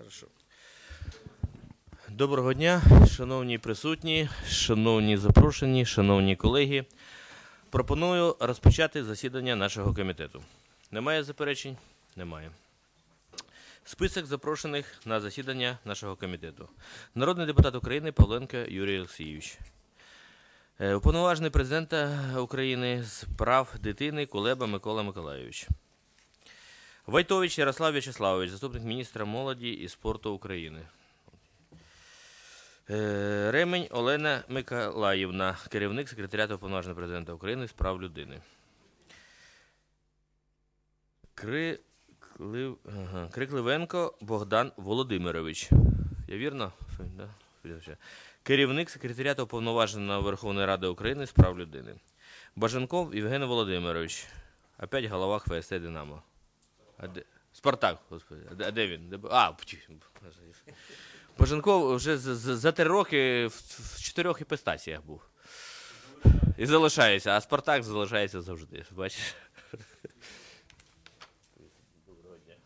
Хорошо. Доброго дня, шановні присутні, шановні запрошені, шановні колеги. Пропоную розпочати засідання нашого комітету. Немає заперечень? Немає. Список запрошених на засідання нашого комітету. Народний депутат України Павленко Юрій Олексійович. Уповноважений президента України з прав дитини Кулеба Микола Миколайович. Войтович Ярослав В'ячеславович, заступник міністра молоді і спорту України. Ремень Олена Миколаївна, керівник секретаріату Уповноваженого президента України з прав людини. Крикливенко Богдан Володимирович. Я вірно? Да? Керівник секретаріату Уповноваженого Верховної Ради України з прав людини. Баженков Євген Володимирович. Опять голова ХВСТ «Динамо». Спартак, господи. А де він? Баженков вже за 3 роки в 4 іпостасіях був. І залишається, а Спартак залишається завжди. Бачиш? Доброго дня.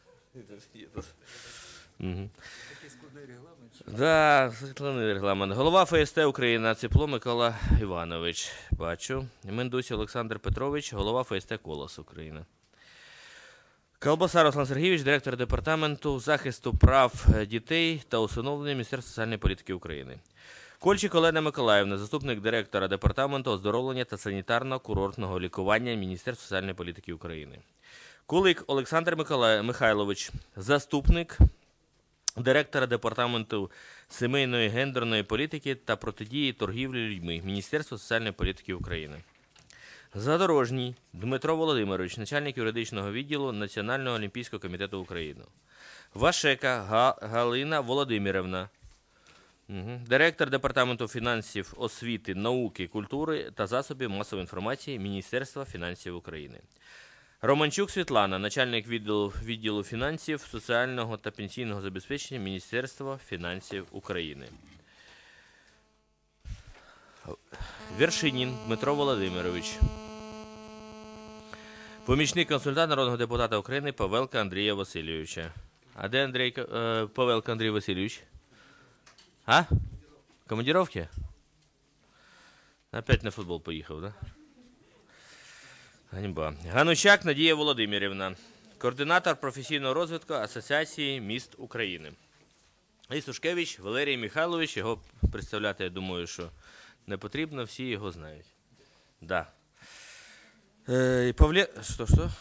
Такий складний регламент. Так, складний регламент. Голова ФСТ України Ципло Микола Іванович. Бачу. Мендусь Олександр Петрович, голова ФСТ «Колос» України. Колбаса Руслан Сергійович, директор департаменту захисту прав дітей та усиновлення Міністерства соціальної політики України. Кольчик Олена Миколаївна, заступник директора департаменту оздоровлення та санітарно-курортного лікування Міністерства соціальної політики України. Кулик Олександр Михайлович, заступник директора департаменту сімейної гендерної політики та протидії торгівлі людьми Міністерства соціальної політики України. Задорожній Дмитро Володимирович, начальник юридичного відділу Національного олімпійського комітету України. Вашека Галина Володимирівна, директор департаменту фінансів, освіти, науки, культури та засобів масової інформації Міністерства фінансів України. Романчук Світлана, начальник відділу фінансів, соціального та пенсійного забезпечення Міністерства фінансів України. Вершинін Дмитро Володимирович. Помічник консультант народного депутата України Павелко Андрія Васильовича. А де Павелко Андрій Васильович? А? Командировки? Опять на футбол поїхав, да? Ганьба. Ганущак Надія Володимирівна. Координатор професійного розвитку Асоціації міст України. І Сушкевич Валерій Михайлович. Його представляти, я думаю, що не потрібно, всі його знають. Да. Что?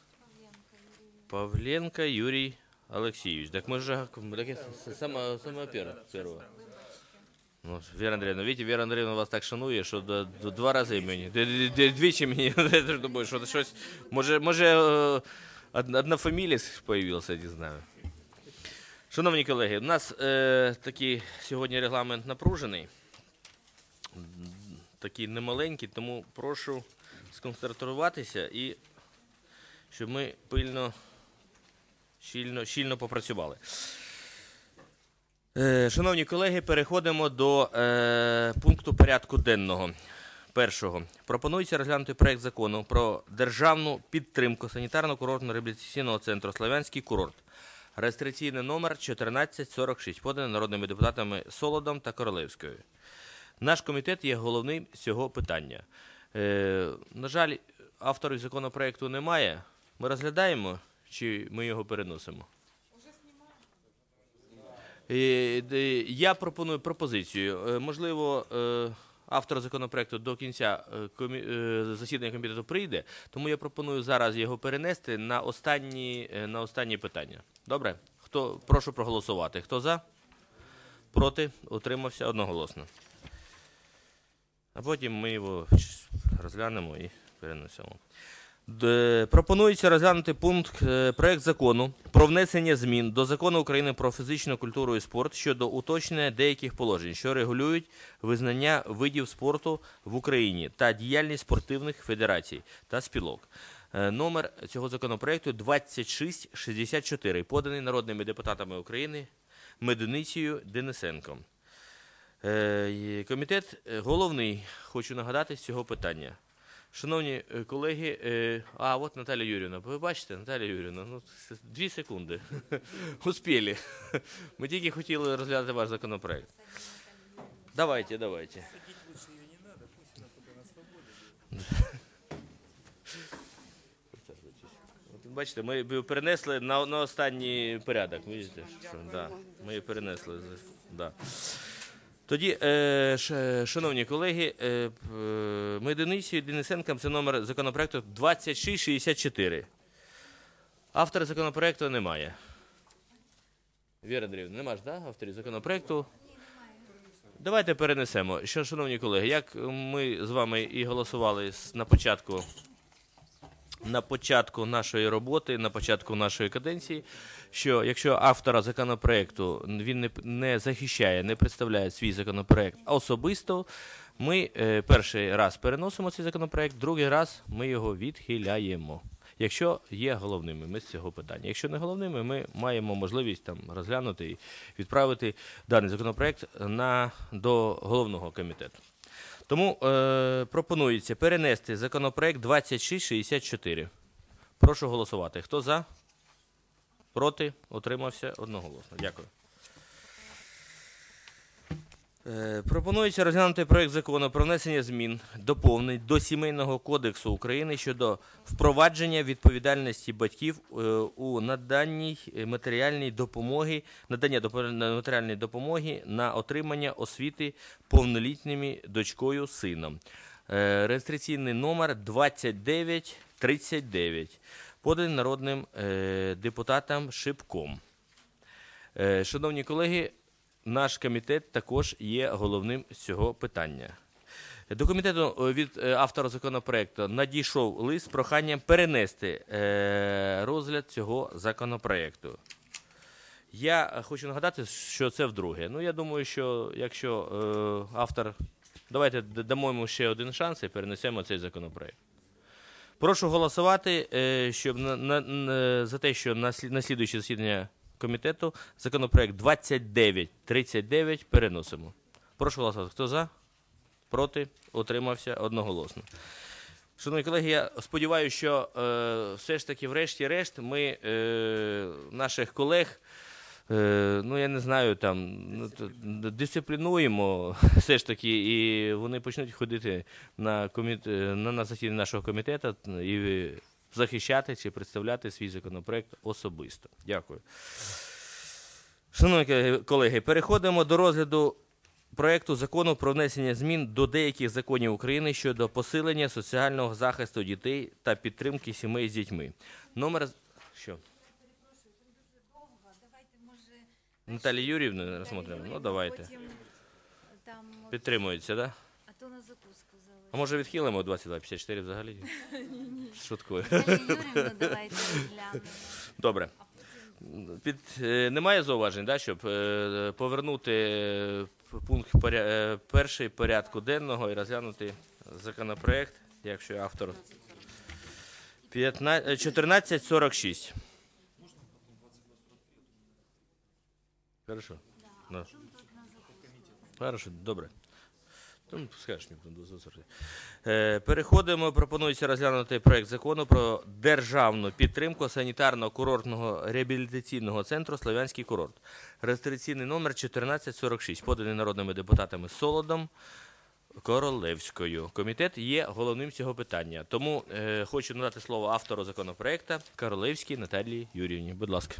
Павленко Юрій Олексійович. Так мы же самое первое. Ну, Вера Андріївна, видите, Вера Андріївна вас так шанує, що 2 рази мені, двічі мені, я думаю, що щось, може одна фамілія появилася, не знаю. Шановні колеги, у нас такий сьогодні регламент напружений. Такий немаленький, тому прошу сконцентруватися і щоб ми щільно попрацювали. Шановні колеги, переходимо до пункту порядку денного. Першого. Пропонується розглянути проект закону про державну підтримку санітарно-курортно-реабілітаційного центру «Слов'янський курорт». Реєстраційний номер 1446, поданий народними депутатами Солодом та Королевською. Наш комітет є головним з цього питання. На жаль, авторів законопроекту немає. Ми розглядаємо, чи ми його переносимо? Я пропоную пропозицію. Можливо, автор законопроекту до кінця засідання комітету прийде, тому я пропоную зараз його перенести на останні питання. Добре? Прошу проголосувати. Хто за? Проти? Утримався? Одноголосно. А потім ми його розглянемо і перенесемо. Пропонується розглянути проект закону про внесення змін до Закону України про фізичну культуру і спорт щодо уточнення деяких положень, що регулюють визнання видів спорту в Україні та діяльність спортивних федерацій та спілок. Номер цього законопроекту 2664, поданий народними депутатами України Медуницею, Денисенком. Комітет головний, хочу нагадати, з цього питання. Шановні колеги, от Наталія Юріївна. Ви бачите, Наталія Юріївна, 2 секунди. Успіли. Ми тільки хотіли розглядати ваш законопроект. Давайте. Садить лучше ее не надо, пусть она пока на свободе. Бачите, ми перенесли на останній порядок. Бачите, що, да, ми перенесли. Да. Тоді, шановні колеги, Медуницею Денисенком це номер законопроекту 2664. Автора законопроекту немає. Віра Андріївна, немає ж, да, авторів законопроекту? Давайте перенесемо. Шановні колеги, як ми з вами і голосували на початку нашої роботи, на початку нашої каденції, що якщо автора законопроекту він не захищає, не представляє свій законопроект особисто, ми перший раз переносимо цей законопроект, другий раз ми його відхиляємо. Якщо є головними ми з цього питання. Якщо не головними, ми маємо можливість там розглянути і відправити даний законопроект до головного комітету. Тому пропонується перенести законопроект 2664. Прошу голосувати. Хто за? Проти? Утримався? Одноголосно. Дякую. Пропонується розглянути проект закону про внесення змін, доповнень до Сімейного кодексу України щодо впровадження відповідальності батьків у наданні матеріальної допомоги на отримання освіти повнолітніми дочкою сином. Реєстраційний номер 2939, поданий народним депутатом Шипком. Шановні колеги, наш комітет також є головним з цього питання. До комітету від автора законопроекту надійшов лист з проханням перенести розгляд цього законопроекту. Я хочу нагадати, що це вдруге. Я думаю, що якщо автор... Давайте дамо йому ще один шанс і перенесемо цей законопроект. Прошу голосувати за те, що на слідуюче засідання комітету законопроект 2939 переносимо. Прошу голосувати. Хто за? Проти? Утримався? Одноголосно. Шановні колеги, я сподіваюся, що все ж таки врешті-решт ми наших колег, я не знаю, дисциплінуємо все ж таки, і вони почнуть ходити на засідання нашого комітету і захищати чи представляти свій законопроект особисто. Дякую. Шановні колеги, переходимо до розгляду проекту закону про внесення змін до деяких законів України щодо посилення соціального захисту дітей та підтримки сімей з дітьми. Номер... Що? Наталію Юріївну розглядаємо? Давайте. Підтримується, так? Да? А то на закуску залишимо. А може відхилимо 2254 взагалі? Шуткую. Наталію Юріївну давайте розглянемо. Добре. Немає зауважень, да, щоб повернути пункт перший порядку денного і розглянути законопроект, якщо автор 1446. Хорошо? Да. Хорошо, добре. Скажеш мені, переходимо, пропонується розглянути проект закону про державну підтримку санітарно-курортного реабілітаційного центру «Слов'янський курорт». Реєстраційний номер 1446, поданий народними депутатами Солодом, Королевською. Комітет є головним цього питання. Тому хочу надати слово автору законопроекту Королевській Наталії Юріївні. Будь ласка.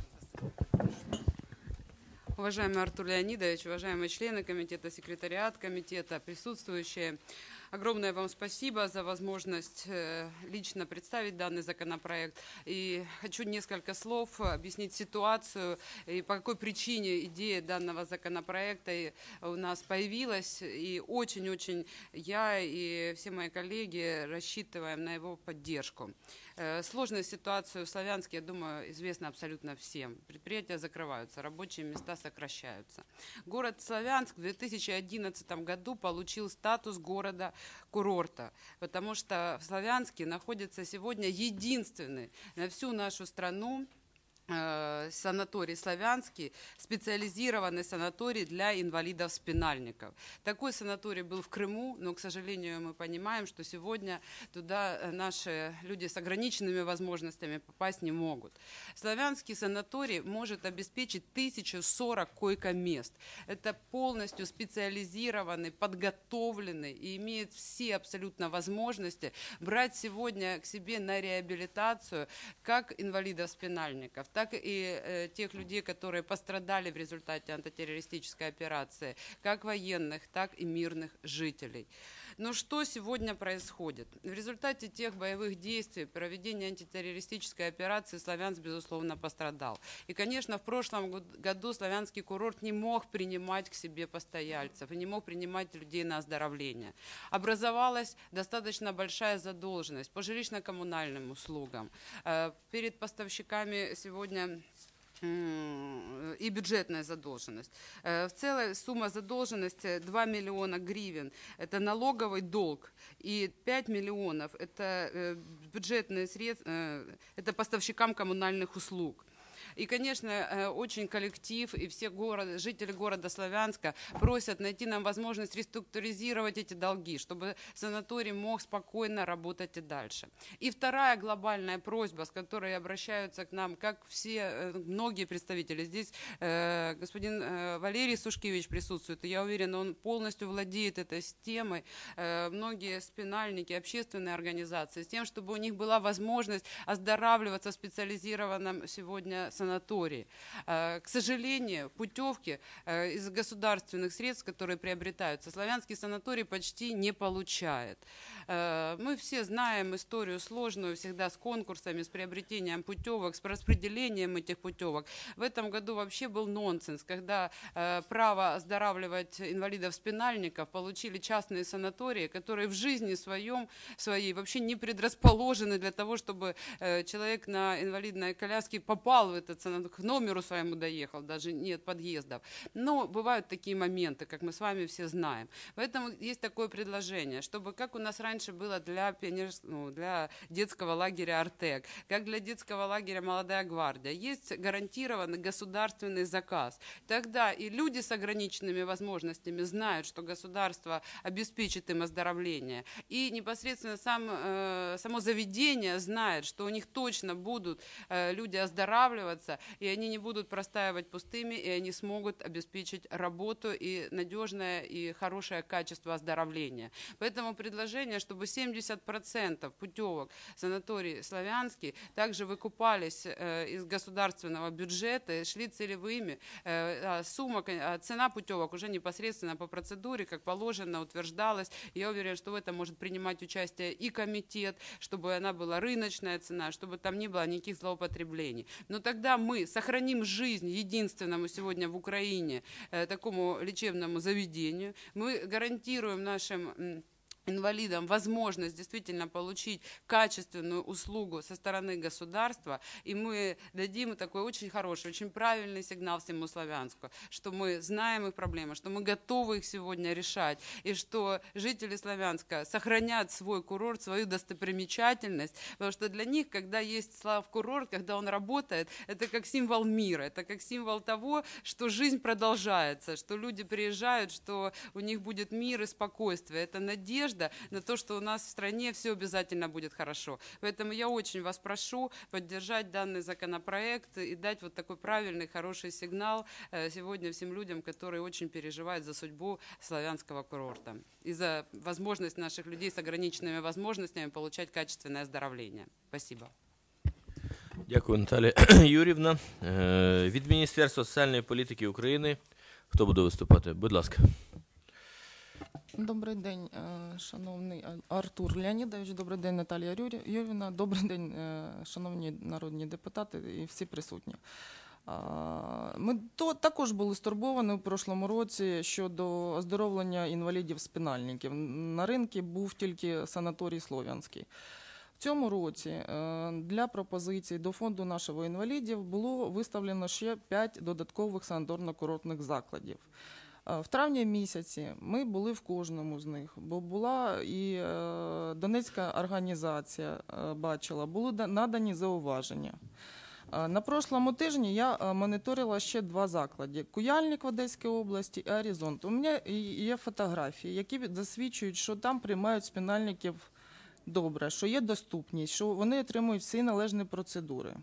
Уважаемый Артур Леонидович, уважаемые члены комитета, секретариат комитета, присутствующие, огромное вам спасибо за возможность лично представить данный законопроект. И хочу несколько слов объяснить ситуацию и по какой причине идея данного законопроекта у нас появилась. И очень-очень я и все мои коллеги рассчитываем на его поддержку. Сложная ситуация в Славянске, я думаю, известна абсолютно всем. Предприятия закрываются, рабочие места сокращаются. Город Славянск в 2011 году получил статус города-курорта, потому что в Славянске находится сегодня единственный на всю нашу страну санаторий «Славянский», специализированный санаторий для инвалидов-спинальников. Такой санаторий был в Крыму, но, к сожалению, мы понимаем, что сегодня туда наши люди с ограниченными возможностями попасть не могут. Славянский санаторий может обеспечить 1040 койко-мест. Это полностью специализированный, подготовленный и имеет все абсолютно возможности брать сегодня к себе на реабилитацию как инвалидов-спинальников, так и тех людей, которые пострадали в результате антитеррористической операции, как военных, так и мирных жителей. Но что сегодня происходит? В результате тех боевых действий, проведения антитеррористической операции Славянск, безусловно, пострадал. И, конечно, в прошлом году Славянский курорт не мог принимать к себе постояльцев и не мог принимать людей на оздоровление. Образовалась достаточно большая задолженность по жилищно-коммунальным услугам. Перед поставщиками сегодня и бюджетная задолженность. В целой сумма задолженности 2 миллиона гривен – это налоговый долг, и 5 миллионов – это бюджетные средства, это поставщикам коммунальных услуг. И, конечно, очень коллектив и все жители города Славянска просят найти нам возможность реструктуризировать эти долги, чтобы санаторий мог спокойно работать и дальше. И вторая глобальная просьба, с которой обращаются к нам, как многие представители. Здесь господин Валерий Сушкевич присутствует, и я уверена, он полностью владеет этой темой. Многие спинальники, общественные организации, с тем, чтобы у них была возможность оздоравливаться в специализированном сегодня санатории. К сожалению, путевки из государственных средств, которые приобретаются, Славянский санаторий почти не получает. Мы все знаем историю сложную, всегда с конкурсами, с приобретением путевок, с распределением этих путевок. В этом году вообще был нонсенс, когда право оздоравливать инвалидов-спинальников получили частные санатории, которые в жизни своей вообще не предрасположены для того, чтобы человек на инвалидной коляске попал в этот санаторий, к номеру своему доехал, даже нет подъездов. Но бывают такие моменты, как мы с вами все знаем. Поэтому есть такое предложение, чтобы, как у нас раньше было для детского лагеря «Артек», как для детского лагеря «Молодая гвардия», есть гарантированный государственный заказ. Тогда и люди с ограниченными возможностями знают, что государство обеспечит им оздоровление. И непосредственно само заведение знает, что у них точно будут люди оздоравливаться, и они не будут простаивать пустыми, и они смогут обеспечить работу и надежное и хорошее качество оздоровления. Поэтому предложение, чтобы 70% путевок в санаторий «Славянский» также выкупались из государственного бюджета, шли целевыми. Цена путевок уже непосредственно по процедуре, как положено, утверждалась. Я уверена, что в этом может принимать участие и комитет, чтобы она была рыночная цена, чтобы там не было никаких злоупотреблений. Но тогда мы сохраним жизнь единственному сегодня в Украине такому лечебному заведению. Мы гарантируем нашим инвалидам возможность действительно получить качественную услугу со стороны государства, и мы дадим такой очень хороший, очень правильный сигнал всему Славянску, что мы знаем их проблемы, что мы готовы их сегодня решать, и что жители Славянска сохранят свой курорт, свою достопримечательность, потому что для них, когда есть Славкурорт, когда он работает, это как символ мира, это как символ того, что жизнь продолжается, что люди приезжают, что у них будет мир и спокойствие, это надежда на то, что у нас в стране все обязательно будет хорошо. Поэтому я очень вас прошу поддержать данный законопроект и дать вот такой правильный, хороший сигнал сегодня всем людям, которые очень переживают за судьбу славянского курорта и за возможность наших людей с ограниченными возможностями получать качественное оздоровление. Спасибо. Дякую, Наталія Юрівна. Від Міністерства соціальної політики України хто буде виступати? Будь ласка. Добрий день, шановний Артур Леонідович, добрий день, Наталія Юрівна, добрий день, шановні народні депутати і всі присутні. Ми також були стурбовані у прошлому році щодо оздоровлення інвалідів-спинальників. На ринку був тільки санаторій «Слов'янський». В цьому році для пропозицій до фонду нашого інвалідів було виставлено ще 5 додаткових санаторно-курортних закладів. В травні місяці ми були в кожному з них, бо була і Донецька організація бачила, були надані зауваження. На прошлому тижні я моніторила ще 2 заклади: Куяльник в Одеській області і Горизонт. У мене є фотографії, які засвідчують, що там приймають спинальників добре, що є доступність, що вони отримують всі належні процедури.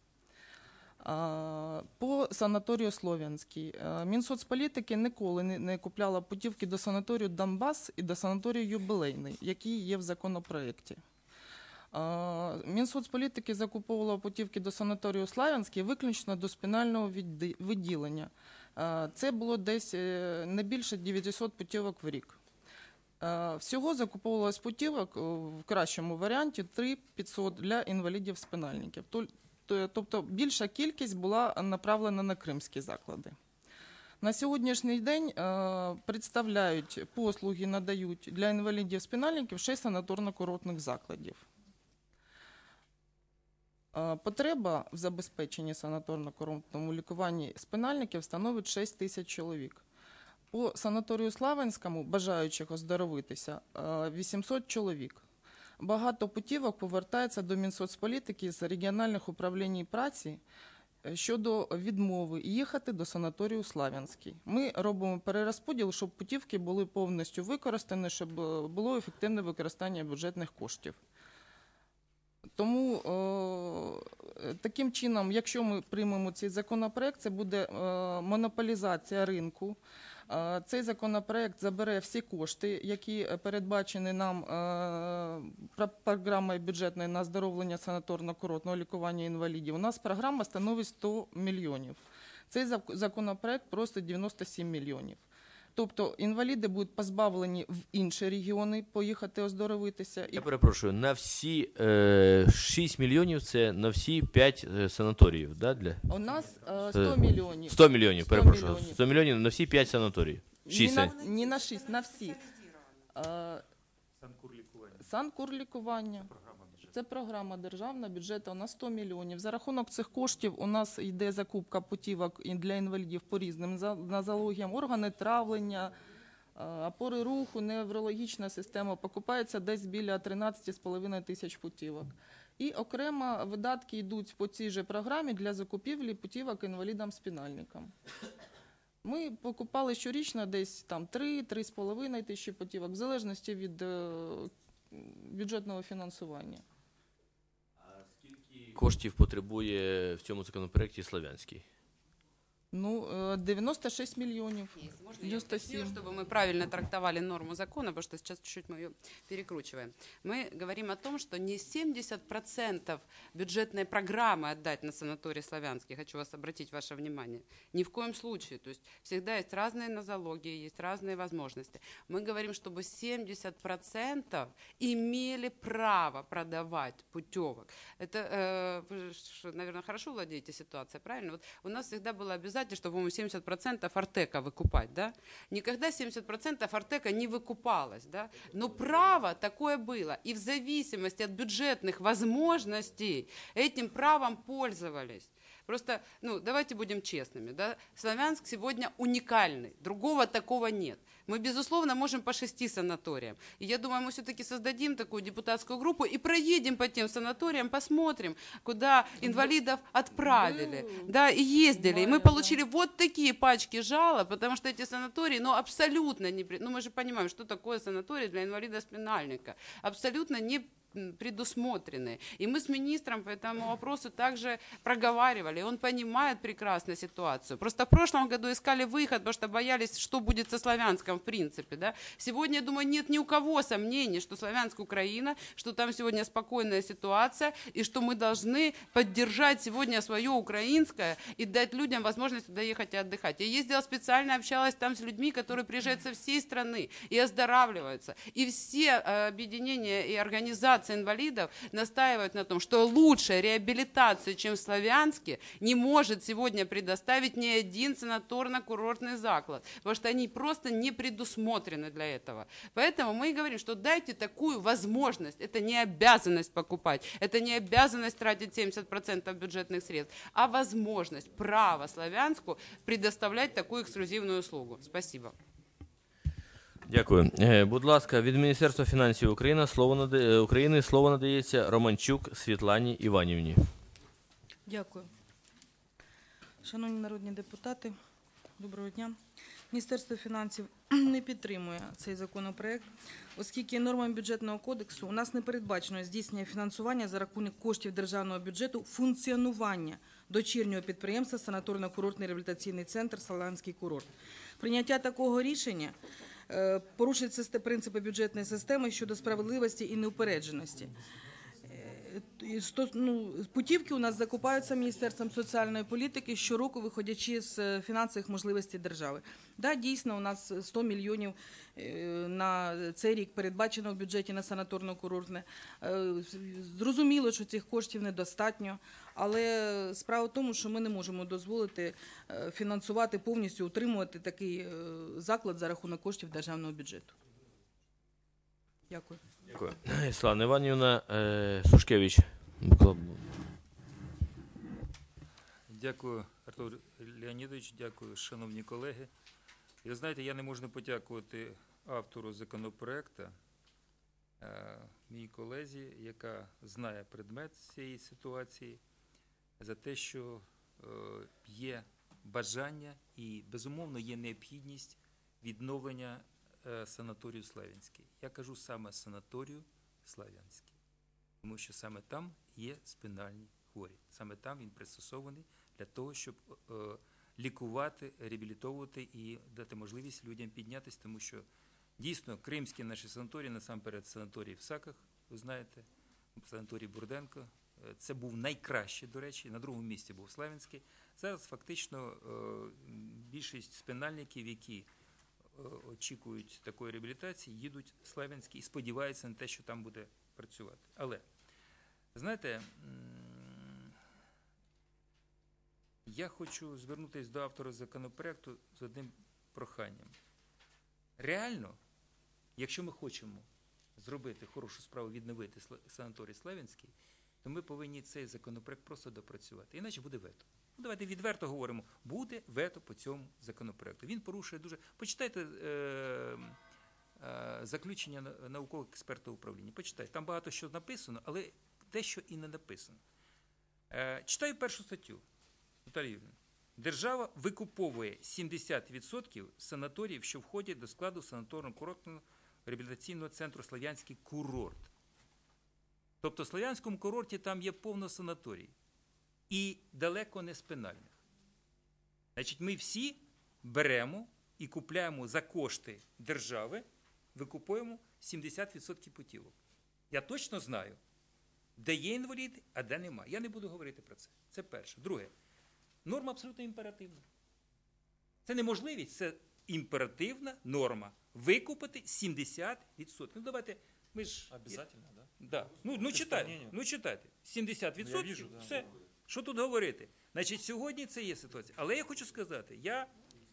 По санаторію Слов'янський. Мінсоцполітики ніколи не купляла путівки до санаторію Донбас і до санаторію Юбілейний, які є в законопроєкті. Мінсоцполітики закуповувала путівки до санаторію Славянський виключно до спинального відділення. Це було десь не більше 900 путівок в рік. Всього закуповувалось путівок в кращому варіанті 3500 для інвалідів-спинальників. Тобто більша кількість була направлена на кримські заклади. На сьогоднішній день представляють послуги, надають для інвалідів-спинальників 6 санаторно-курортних закладів. Потреба в забезпеченні санаторно-курортному лікуванні спинальників становить 6 тисяч чоловік. По санаторію Славянському бажаючих оздоровитися 800 чоловік. Багато путівок повертається до Мінсоцполітики з регіональних управлінь праці щодо відмови їхати до санаторію Славянський. Ми робимо перерозподіл, щоб путівки були повністю використані, щоб було ефективне використання бюджетних коштів. Тому таким чином, якщо ми приймемо цей законопроект, це буде монополізація ринку. Цей законопроект забере всі кошти, які передбачені нам програмою бюджетною на оздоровлення санаторно-курортного лікування інвалідів. У нас програма становить 100 мільйонів. Цей законопроект просить 97 мільйонів. Тобто інваліди будуть позбавлені в інші регіони поїхати оздоровитися. Я перепрошую, на всі 6 мільйонів це на всі 5 санаторіїв, да? У нас 100 мільйонів. 100 мільйонів, 100 перепрошую. мільйонів. 100 мільйонів на всі 5 санаторіїв. 6. Не на 6, на всі. Санкурлікування. Це програма державна, бюджету у нас 100 мільйонів. За рахунок цих коштів у нас йде закупка путівок для інвалідів по різним нозологіям, органи травлення, опори руху, неврологічна система. Покупається десь біля 13,5 тисяч путівок. І окремо видатки йдуть по цій же програмі для закупівлі путівок інвалідам-спинальникам. Ми покупали щорічно десь там 3-3,5 тисячі путівок, в залежності від бюджетного фінансування. Коштів потребує в цьому законопроекті Слов'янський? 96 миллионов. Можно я 97. объясню, чтобы мы правильно трактовали норму закона, потому что сейчас чуть-чуть мы ее перекручиваем. Мы говорим о том, что не 70% бюджетной программы отдать на санаторий Славянский. Хочу вас обратить ваше внимание. Ни в коем случае. То есть всегда есть разные нозологии, есть разные возможности. Мы говорим, чтобы 70% имели право продавать путевок. Это, вы, наверное, хорошо владеете ситуацией, правильно? Вот у нас всегда было обязательно, что, по-моему, 70% Артека выкупать, да? Никогда 70% Артека не выкупалось, да? Но право такое было. И в зависимости от бюджетных возможностей этим правом пользовались. Просто, давайте будем честными, да? Славянск сегодня уникальный, другого такого нет. Мы, безусловно, можем по 6 санаториям. И я думаю, мы все-таки создадим такую депутатскую группу и проедем по тем санаториям, посмотрим, куда инвалидов отправили. Да, и ездили. И мы получили вот такие пачки жалоб, потому что эти санатории, абсолютно не... мы же понимаем, что такое санаторий для инвалида-спинальника. Абсолютно не предусмотрены. И мы с министром по этому вопросу также проговаривали. Он понимает прекрасно ситуацию. Просто в прошлом году искали выход, потому что боялись, что будет со Славянском в принципе. Да? Сегодня, я думаю, нет ни у кого сомнений, что Славянск Украина, что там сегодня спокойная ситуация, и что мы должны поддержать сегодня свое украинское и дать людям возможность туда ехать и отдыхать. Я ездила специально, общалась там с людьми, которые приезжают со всей страны и оздоравливаются. И все объединения и организации инвалидов настаивают на том, что лучшая реабилитация, чем в Славянске, не может сегодня предоставить ни один санаторно-курортный заклад, потому что они просто не предусмотрены для этого. Поэтому мы и говорим, что дайте такую возможность. Это не обязанность покупать, это не обязанность тратить 70% бюджетных средств, а возможность, право Славянску предоставлять такую эксклюзивную услугу. Спасибо. Дякую. Будь ласка, від Міністерства фінансів України слово надається Романчук Світлані Іванівні. Дякую. Шановні народні депутати, доброго дня. Міністерство фінансів не підтримує цей законопроект, оскільки нормами бюджетного кодексу у нас не передбачено здійснення фінансування за рахунок коштів державного бюджету функціонування дочірнього підприємства санаторно-курортний реабілітаційний центр «Славянський курорт». Прийняття такого рішення порушить принципи бюджетної системи щодо справедливості і неупередженості. Путівки у нас закупаються Міністерством соціальної політики щороку, виходячи з фінансових можливостей держави. Да, дійсно, у нас 100 мільйонів на цей рік передбачено в бюджеті на санаторно-курортне. Зрозуміло, що цих коштів недостатньо, але справа в тому, що ми не можемо дозволити фінансувати, повністю утримувати такий заклад за рахунок коштів державного бюджету. Дякую. Дякую. Слава Іванівна, Сушкевич. Дякую, Артур Леонідович, дякую, шановні колеги. І ви знаєте, я не можу не подякувати автору законопроекту, моїй колезі, яка знає предмет цієї ситуації, за те, що є бажання і, безумовно, є необхідність відновлення санаторію Славянський. Я кажу саме санаторію Славянський, тому що саме там є спинальні хворі. Саме там він пристосований для того, щоб лікувати, реабілітовувати і дати можливість людям піднятися, тому що дійсно кримські наші санаторії, насамперед санаторії в Саках, ви знаєте, санаторій Бурденко, це був найкращий, до речі, на другому місці був Славянський. Зараз фактично більшість спинальників, які очікують такої реабілітації, їдуть в Славянський і сподіваються на те, що там буде працювати. Але, знаєте, я хочу звернутися до автора законопроекту з одним проханням. Реально, якщо ми хочемо зробити хорошу справу, відновити санаторій Славянський, то ми повинні цей законопроект просто допрацювати. Іначе буде вето. Ну, давайте відверто говоримо, буде вето по цьому законопроекту. Він порушує дуже... Почитайте заключення наукових експертів управління. Почитайте. Там багато що написано, але дещо і не написано. Читаю першу статтю. Наталія Юріївна. Держава викуповує 70% санаторіїв, що входять до складу санаторно-курортного реабілітаційного центру «Славянський курорт». Тобто в Славянському курорті там є повно санаторій. І далеко не спинальних. Значить, ми всі беремо і купляємо за кошти держави, викупуємо 70% путівок. Я точно знаю, де є інвалід, а де немає. Я не буду говорити про це. Це перше. Друге. Норма абсолютно імперативна. Це не можливість, це імперативна норма. Викупити 70%. Ну, давайте, ми ж... Обязательно, да? Да. Ну, читайте. 70%. Я вижу, да. Все. Що тут говорити? Значить, сьогодні це є ситуація. Але я хочу сказати, я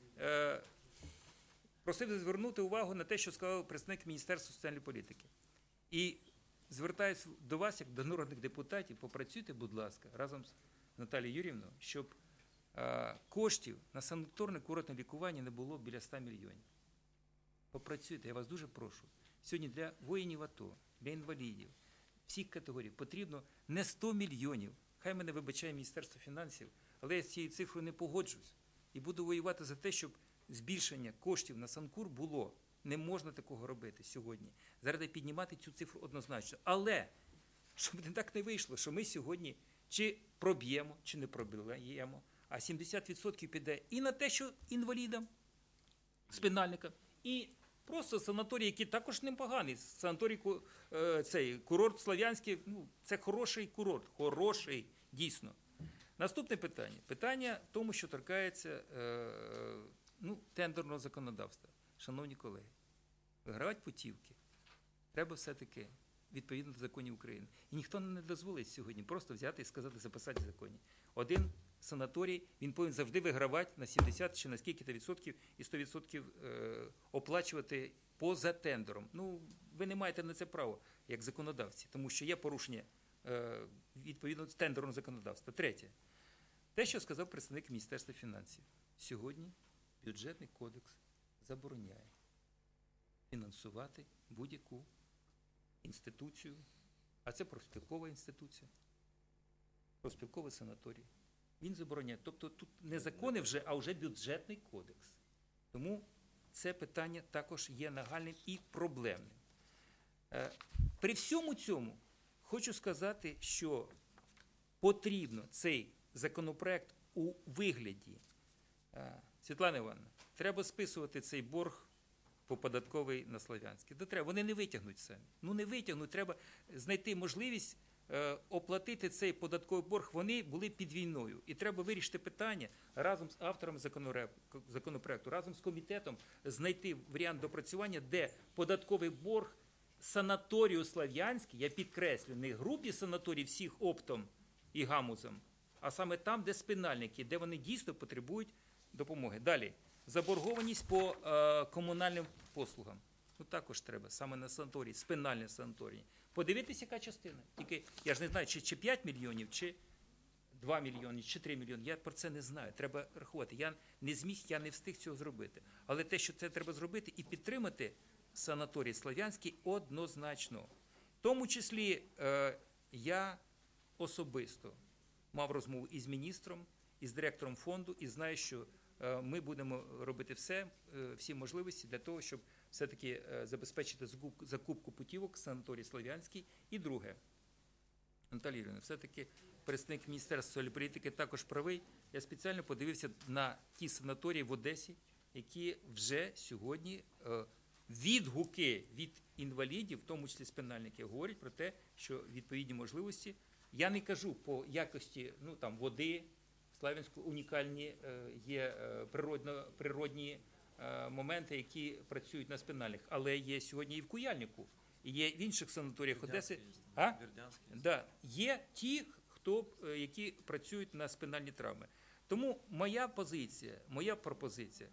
просив звернути увагу на те, що сказав представник Міністерства соціальної політики. І звертаюся до вас, як до народних депутатів, попрацюйте, будь ласка, разом з Наталією Юріївною, щоб коштів на санаторне курортне лікування не було біля 100 мільйонів. Попрацюйте, я вас дуже прошу. Сьогодні для воїнів АТО, для інвалідів, всіх категорій потрібно не 100 мільйонів. Хай мене вибачає Міністерство фінансів, але я з цією цифрою не погоджуюсь. І буду воювати за те, щоб збільшення коштів на санкур було. Не можна такого робити сьогодні. Зараз треба піднімати цю цифру однозначно. Але, щоб не так не вийшло, що ми сьогодні чи проб'ємо, чи не проб'ємо, а 70% піде і на те, що інвалідам, спинальникам, і просто санаторій, який також непоганий. Санаторій, цей курорт Славянський, ну, це хороший курорт, хороший, дійсно. Наступне питання. Питання в тому, що торкається тендерного законодавства. Шановні колеги, вигравати путівки треба все-таки відповідно до законів України. І ніхто не дозволить сьогодні просто взяти і сказати, записати в законі. Один санаторій, він повинен завжди вигравати на 70 чи на скільки-то відсотків і 100% оплачувати поза тендером. Ну, ви не маєте на це право, як законодавці, тому що є порушення відповідно до тендерного законодавства. Третє. Те, що сказав представник Міністерства фінансів. Сьогодні бюджетний кодекс забороняє фінансувати будь-яку інституцію, а це профспілкова інституція, профспілковий санаторій, Він забороняє. Тобто тут не закони вже, а вже бюджетний кодекс. Тому це питання також є нагальним і проблемним. При всьому цьому хочу сказати, що потрібно цей законопроект у вигляді. Світлана Івановна, треба списувати цей борг по податковий на Слов'янський. Да треба, вони не витягнуть самі. Ну не витягнуть, треба знайти можливість оплатити цей податковий борг. Вони були під війною. І треба вирішити питання разом з автором законопроекту, разом з комітетом знайти варіант допрацювання, де податковий борг санаторію Слов'янський, я підкреслю, не групі санаторій всіх оптом і гамузом, а саме там, де спинальники, де вони дійсно потребують допомоги. Далі. Заборгованість по комунальним послугам. Ну також треба, саме на санаторії, спинальні санаторії. Подивитися, яка частина. Тільки, я ж не знаю, чи 5 мільйонів, чи 2 мільйони, чи 3 мільйони. Я про це не знаю. Треба рахувати. Я не зміг, я не встиг цього зробити. Але те, що це треба зробити і підтримати санаторій Слов'янський однозначно. В тому числі я особисто мав розмову із міністром, із директором фонду і знаю, що ми будемо робити всі можливості для того, щоб все-таки забезпечити закупку путівок санаторій Слов'янський. І друге, Наталія Юріївна, все-таки представник Міністерства соціальної політики також правий. Я спеціально подивився на ті санаторії в Одесі, які вже сьогодні відгуки від інвалідів, в тому числі спинальників, говорять про те, що відповідні можливості, я не кажу по якості води, в Слов'янську унікальні є природні моменти, які працюють на спинальних, але є сьогодні і в Куяльнику, і є в інших санаторіях Одеси. Да, є ті, які працюють на спинальні травми. Тому моя пропозиція,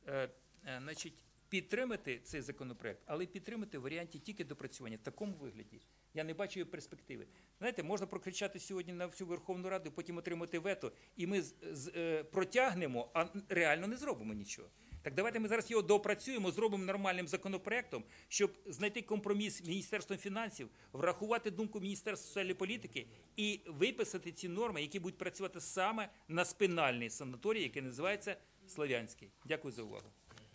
підтримати цей законопроект, але підтримати в варіанті тільки допрацювання, в такому вигляді. Я не бачу його перспективи. Знаєте, можна прокричати сьогодні на всю Верховну Раду, потім отримати вето, і ми протягнемо, а реально не зробимо нічого. Так давайте ми зараз його доопрацюємо, зробимо нормальним законопроектом, щоб знайти компроміс з Міністерством фінансів, врахувати думку Міністерства соціальної політики і виписати ці норми, які будуть працювати саме на спинальній санаторії, який називається Слов'янський. Дякую за увагу.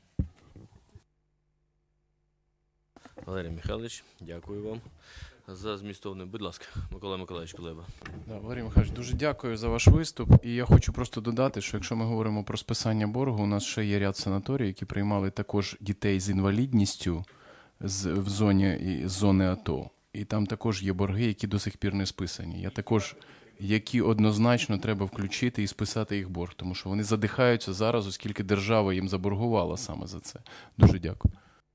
Валерій Михайлович, дякую вам за змістовне. Будь ласка, Микола Миколаївич Кулеба. Валерій Михайлович, дуже дякую за ваш виступ. І я хочу просто додати, що якщо ми говоримо про списання боргу, у нас ще є ряд санаторій, які приймали також дітей з інвалідністю в зони АТО. І там також є борги, які до сих пір не списані. Які однозначно треба включити і списати їх борг, тому що вони задихаються зараз, оскільки держава їм заборгувала саме за це. Дуже дякую.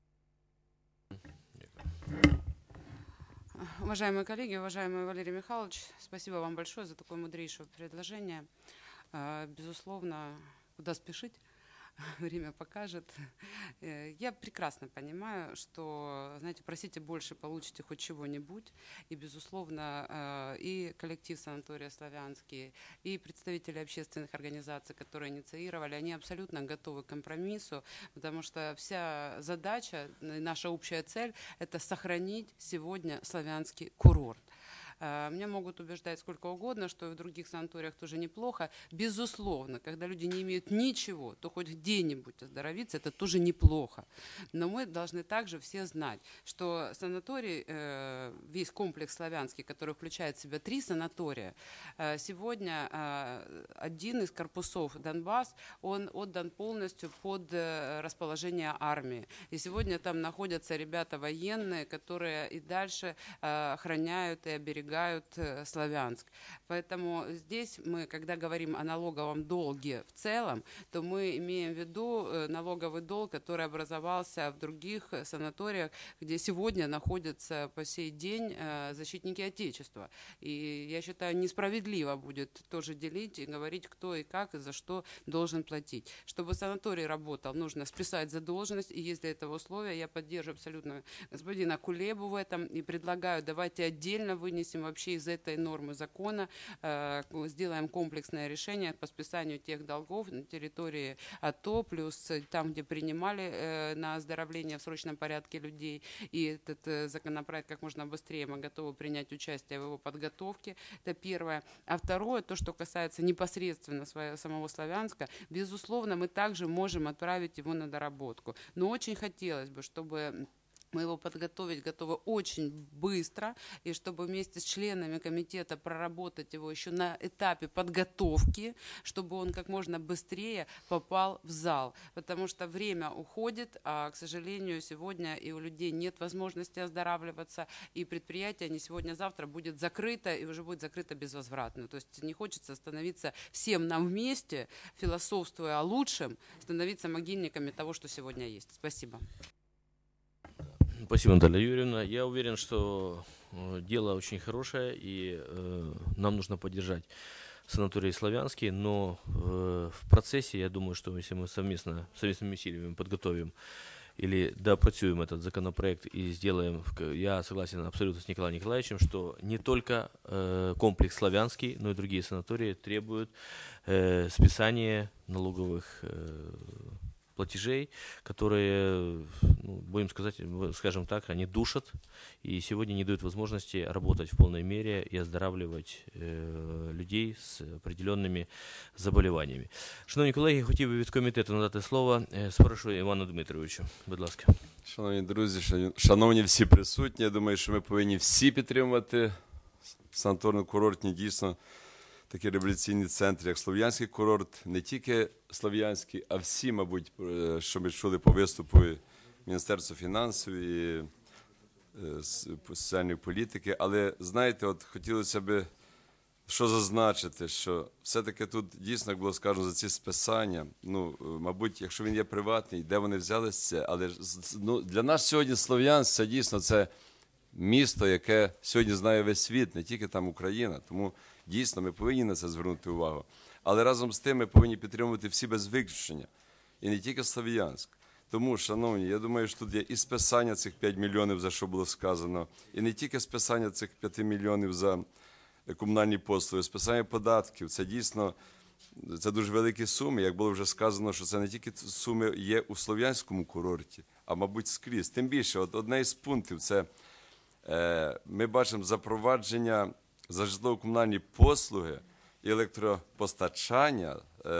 Уважаемые коллеги, уважаемый Валерий Михайлович, спасибо вам большое за такое мудрейшее предложение. Безусловно, куда спешить, время покажет. Я прекрасно понимаю, что, знаете, просите больше, получите хоть чего-нибудь. И, безусловно, и коллектив санатория «Славянский», и представители общественных организаций, которые инициировали, они абсолютно готовы к компромиссу, потому что вся задача, наша общая цель – это сохранить сегодня славянский курорт. Меня могут убеждать сколько угодно, что и в других санаториях тоже неплохо. Безусловно, когда люди не имеют ничего, то хоть где-нибудь оздоровиться, это тоже неплохо. Но мы должны также все знать, что санаторий, весь комплекс славянский, который включает в себя 3 санатория, сегодня один из корпусов Донбасс, он отдан полностью под расположение армии. И сегодня там находятся ребята военные, которые и дальше охраняют и оберегают Славянск. Поэтому здесь мы, когда говорим о налоговом долге в целом, то мы имеем в виду налоговый долг, который образовался в других санаториях, где сегодня находятся по сей день защитники Отечества. И я считаю, несправедливо будет тоже делить и говорить, кто и как и за что должен платить. Чтобы санаторий работал, нужно списать задолженность, и есть для этого условия. Я поддерживаю абсолютно господина Кулебу в этом и предлагаю, давайте отдельно вынесем допустим, вообще из этой нормы закона сделаем комплексное решение по списанию тех долгов на территории АТО, плюс там, где принимали на оздоровление в срочном порядке людей. И этот законопроект как можно быстрее мы готовы принять участие в его подготовке. Это первое. А второе, то, что касается непосредственно самого Славянска, безусловно, мы также можем отправить его на доработку. Но очень хотелось бы, чтобы мы его подготовить готовы очень быстро, и чтобы вместе с членами комитета проработать его еще на этапе подготовки, чтобы он как можно быстрее попал в зал. Потому что время уходит, а, к сожалению, сегодня и у людей нет возможности оздоравливаться, и предприятие не сегодня-завтра будет закрыто, и уже будет закрыто безвозвратно. То есть не хочется становиться всем нам вместе, философствуя о лучшем, становиться могильниками того, что сегодня есть. Спасибо. Спасибо, Наталья Юрьевна. Я уверен, что дело очень хорошее, и нам нужно поддержать санаторий Славянский, но в процессе, я думаю, что если мы совместными усилиями подготовим или доопрацюем этот законопроект и сделаем, я согласен абсолютно с Николаем Николаевичем, что не только комплекс Славянский, но и другие санатории требуют списания налоговых платежей, которые, скажем так, они душат и сегодня не дают возможности работать в полной мере и оздоравливать людей з определенными заболіваннями. Шановні колеги, хотів би від комітету надати слово Споришу Івану Дмитровичу. Будь ласка. Шановні друзі, шановні всі присутні, я думаю, що ми повинні всі підтримувати санаторно-курортні, дійсно, такі реабілітаційні центри, як Слов'янський курорт, не тільки Слов'янський, а всі, мабуть, що ми чули по виступу Міністерства фінансів і соціальної політики. Але, знаєте, от хотілося б що зазначити, що все-таки тут дійсно, як було сказано, за ці списання, мабуть, якщо він є приватний, де вони взялися це, але для нас сьогодні Слов'янськ, це дійсно це місто, яке сьогодні знає весь світ, не тільки там Україна, тому дійсно ми повинні на це звернути увагу. Але разом з тим ми повинні підтримувати всі без виключення, і не тільки Слов'янськ. Тому, шановні, я думаю, що тут є і списання цих 5 мільйонів, за що було сказано, і не тільки списання цих 5 мільйонів за комунальні послуги, списання податків. Це дійсно, це дуже великі суми. Як було вже сказано, що це не тільки суми є у Слов'янському курорті, а, мабуть, скрізь. Тим більше, от одне із пунктів, це ми бачимо запровадження за житлово-комунальні послуги і електропостачання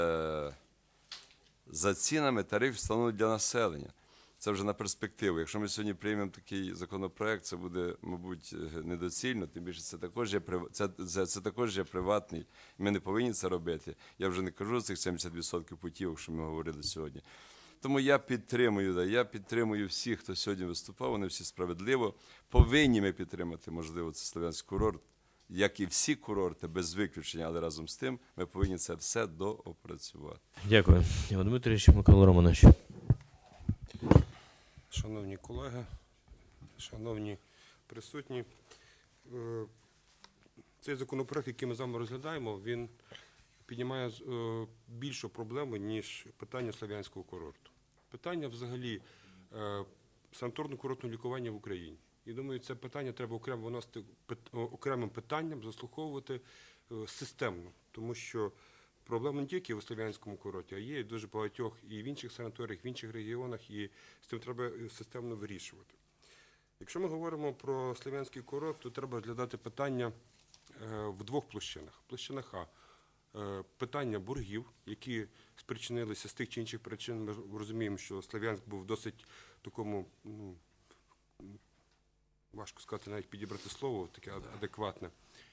за цінами тарифів, встановлені для населення. Це вже на перспективу. Якщо ми сьогодні приймемо такий законопроект, це буде, мабуть, недоцільно, тим більше це також є приватний, і ми не повинні це робити. Я вже не кажу цих 70% путівок, що ми говорили сьогодні. Тому я підтримую всіх, хто сьогодні виступав, вони всі справедливо. Повинні ми підтримати, можливо, це Слов'янський курорт, як і всі курорти, без виключення, але разом з тим ми повинні це все доопрацювати. Дякую. Іван Дмитрович, Микола Романович. Шановні колеги, шановні присутні, цей законопроект, який ми з вами розглядаємо, він піднімає більшу проблему, ніж питання Слов'янського курорту. Питання взагалі санаторно-курортного лікування в Україні. І думаю, це питання треба окремо виносити окремим питанням, заслуховувати системно, тому що проблема не тільки у Слов'янському курорті, а є і дуже багатьох і в інших санаторіях, в інших регіонах, і з цим треба системно вирішувати. Якщо ми говоримо про Слов'янський курорт, то треба розглядати питання в двох площинах. Площинах А – питання боргів, які спричинилися з тих чи інших причин. Ми розуміємо, що Слов'янськ був досить такому, важко сказати, навіть підібрати слово, таке адекватне.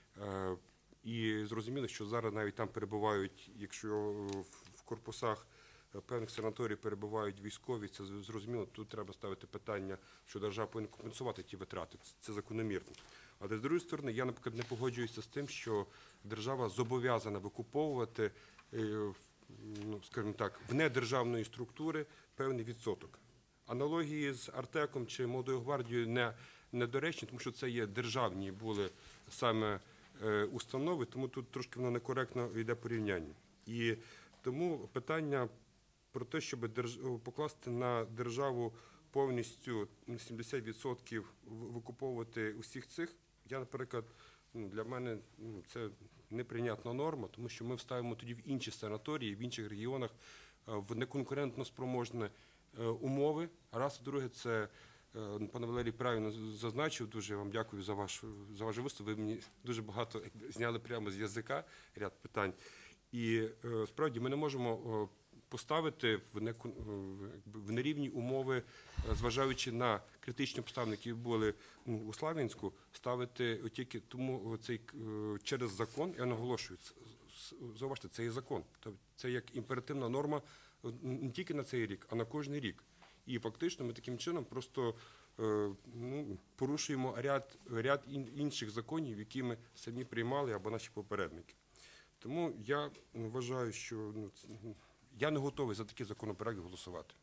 І зрозуміло, що зараз навіть там перебувають, якщо в корпусах певних санаторій перебувають військові, це зрозуміло, тут треба ставити питання, що держава повинна компенсувати ті витрати, це закономірно. Але з другої сторони, я, наприклад, не погоджуюся з тим, що держава зобов'язана викуповувати, скажімо так, в недержавної структури певний відсоток. Аналогії з Артеком чи Молодою гвардією недоречні, тому що це є державні були саме установи, тому тут трошки воно некоректно йде порівняння. І тому питання про те, щоб покласти на державу повністю 70% викуповувати усіх цих, я, наприклад, для мене це неприйнятна норма, тому що ми вставимо тоді в інші санаторії, в інших регіонах в неконкурентно спроможні умови. Раз, а друге, це пане Валерій правильно зазначив, дуже вам дякую за ваш виступ. Ви мені дуже багато зняли прямо з язика ряд питань. І справді ми не можемо поставити в нерівні умови, зважаючи на критичні обставини, які були у Слов'янську, ставити тільки тому через закон, я наголошую, зауважте, це є закон, це як імперативна норма не тільки на цей рік, а на кожний рік. І фактично ми таким чином просто порушуємо ряд інших законів, які ми самі приймали або наші попередники. Тому я вважаю, що я не готовий за такий законопроект голосувати.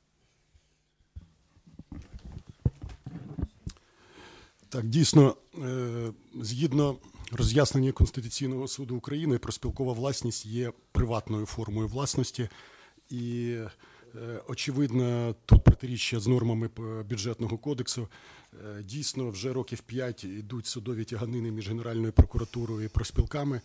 Так, дійсно, згідно роз'яснення Конституційного суду України, профспілкова власність є приватною формою власності. І, очевидно, тут протиріччя з нормами бюджетного кодексу. Дійсно, вже років 5 йдуть судові тяганини між Генеральною прокуратурою і профспілками.